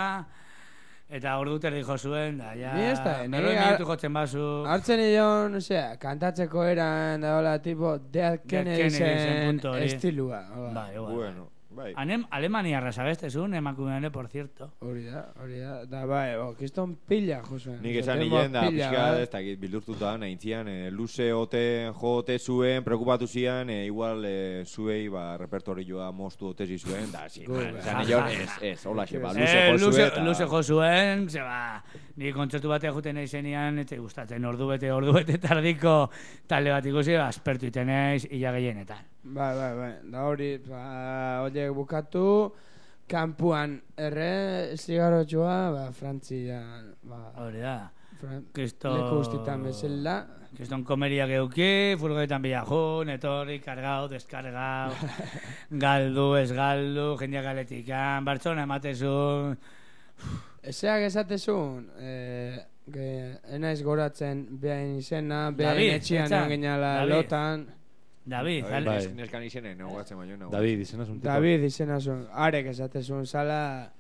Eta ordu terdi jo zuen, da, ja... Ni ez da, ni berroi har- minutu jotzen bazu... hartzen nion, osea, kantatzeko eran, da hola, tipo, Dead Kennedyen Kennedyen puntu hori. estilua. hola. Bai, igual. Bueno, bai. Anem, Alemaniarra, sabestezun, emakumeane, por cierto. Hori da, hori da. Da, bai, o, kiston pila, Josuen. Nik esan Tengo nien da, pila, pixka, bai. ez dakit, bildurtuta, nahintzian, e, luze ote, jo ote zuen, preokupatu zian, e, igual e, zuei, ba, repertorioa moztu ote zuen, da, zi, Gu, man, bai. esan nion, ez, ez, hola, xe, ba, luze eh, jo luze, zuen, eta... luze jo zuen, ze ba, ni kontzertu batea juten nahi zenian, eta gustatzen ordu bete, ordu bete tardiko talde bat ikusi, aspertu iten naiz, ila gehienetan. Bai, bai, bai. Da hori, ba, horiek bukatu, kanpuan erre zigarotxoa, ba, Frantzian, ba, Hori da. Fran... Kristo... leku guztietan bezala. Kriston komeriak euki, furgoetan bilajun, etorri, kargau, deskargau, galdu, ez galdu, jendeak galetikan, bartzona ematezun... Ezeak esatezun, eh, ge, enaiz goratzen behain izena, David, behain etxian etxan. egon ginala David. lotan. David, Bai, zale... nes- neskan izenen, nagoatzen baino, nagoatzen. David, izena zun tipo. David izena zuen, arek esatezun, zala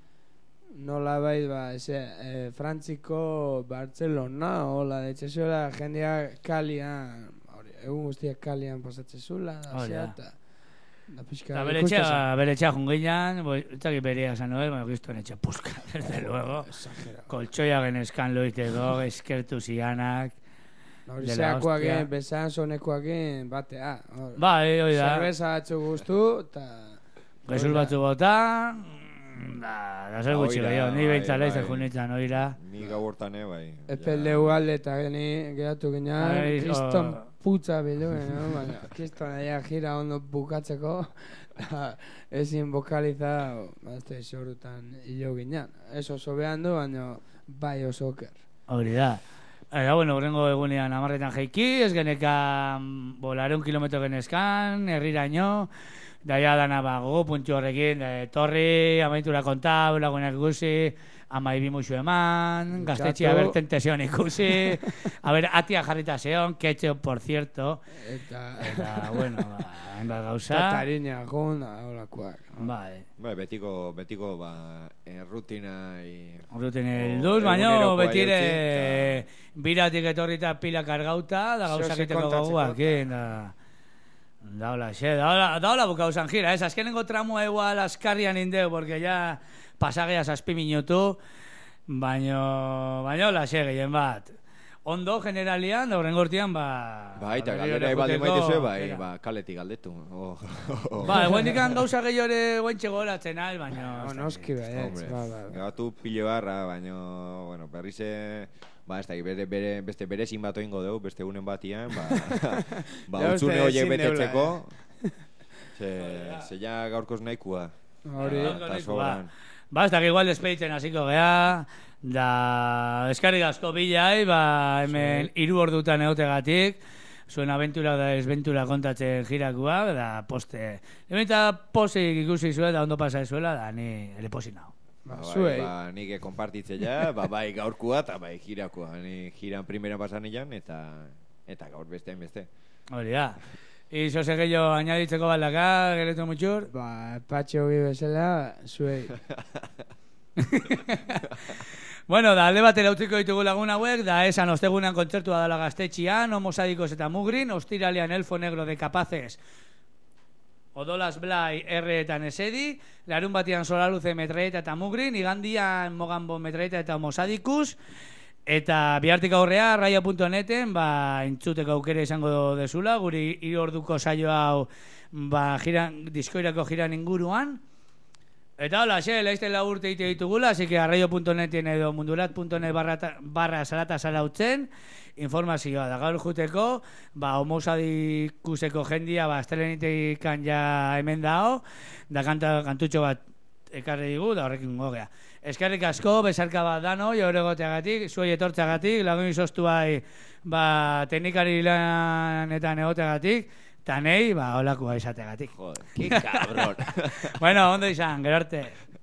nola bai, ba, eze, eh, Frantziko Barcelona, hola, etxezuela jendeak kalian, hori, egun guztiak kalian pasatzen zula, da, Hori da. zea, eta... Da pixka, Eta bere ikusten etxea, bere etxea junginan, etzaki berea esan nuen, baina giztuen etxe puska, desde luego. Exagerado. Koltsoia genezkan loiteko, eskertu zianak. Hori de la zeakoak hostia. egin, besan zonekoak egin, batea. hor. Bai, hori da. Zerbeza batzu guztu, eta... Gezur batzu bota, da, da zer gutxi Oira, gehiago, ni bai, behitzala izan bai. junitzen, oira. Ni gau hortan, eh, bai. Epeldeu alde eta geni geratu Ai, ginean, kriston o- putza bilduen, no? Baina, kriston aia gira ondo bukatzeko, ezin bokaliza, bazte xorutan hilo ginean. Ez oso behan du, baina bai oso oker. Hori da. Eta, bueno, horrengo egunean amarretan jaiki, ez genekan bolareun kilometro genezkan, herriraino, daia dana ba, gogo puntu horrekin, e, torri, amaitura kontau, lagunak ikusi, ama ibimusu eman, gaztetxia Katu. berten tesion ikusi, a ber, atia jarrita zeon, ketxo, por cierto, Eta... eta, bueno, ba, hainbat gauza. Tatariña, gun, holakoak. Bai. Bai, betiko, betiko, ba, errutina i... Horretin O, helduz, baina egunerokoa betire jaitsi, biratik etorrita pila kargauta, da gauzak Zoze egiteko kontatzeko, goguak, da... Da hola, xe, da hola, da hola bukau zan gira, ez, azkenengo tramua igual askarrian indeu, porque ya pasagea zazpi minutu, baino, baino hola, xe, gehien bat. Ondo, generalian, da horrengo urtean, ba... Ba, eta berriro galdera baldin joteko, maite zuen, bai, era. ba, kaletik galdetu. Oh, oh, Ba, eguen dikan gauza gehiore guentxe goratzen al, baina... Oh, noski baietz, Hombre, ba, ba, ba. gatu pilo barra, baina, bueno, berrize, ba, ez da, bere, bere, beste berezin bat oingo dugu, beste unen batian, ba, ba, Ja, utzune uste horiek ezin betetzeko, neula, ze, ze ja gaurkoz nahikoa. Hori. Gaurko Eta nahikoa. sobran. Ba, ez dakik igual despeditzen hasiko gea, da eskarrik asko bilai, ba, hemen hiru ordutan egotegatik, zuen abentura da desventura kontatzen jirakua, da poste, hemen eta posik ikusi zuen, da ondo pasa zuela, da ni ere posi nao. Ba, Ba, zuei. bai, ba, nik konpartitze ja, ba, bai gaurkoa eta bai jirakoa. Ni jiran primera pasan ilan, eta, eta gaur bestean beste. Hori da. Izo gehiago añaditzeko baldaka, geretu mutxur? Ba, patxe hobi bezala, zuei. Bueno, da, alde batera utziko ditugu lagun hauek, da esan ostegunean kontzertua dela Gaztetxian, homosadikos eta mugrin, ostiralean Elfo Negro de Capaces, Odolas Blai, R eta Nesedi, larun batian Solaluze Metraeta eta Mugrin, igandian Mogambo Metraeta eta Homosadikus, eta bihartik aurrea, raia punto neten, ba, entzuteko aukera izango dezula, guri hiru orduko saio hau, ba, jiran, diskoirako jiran inguruan, eta hola, xe, laizte la urte ite ditugula, así que arraio punto neten edo mundurat punto net barra, barra salata salautzen, informazioa da gaur juteko, ba, homosadikuseko jendia, ba, estelenitekan ja hemen dao, da kanta, kantutxo bat ekarri digu, da horrekin gogea. Eskerrik asko, besarka bat dano, jore goteagatik, zuei etortzeagatik, lagun izoztu bai, ba, teknikari lanetan egoteagatik, eta nei, ba, holakoa izateagatik. Joder, qué cabrón. Bueno, ondo izan, gero arte.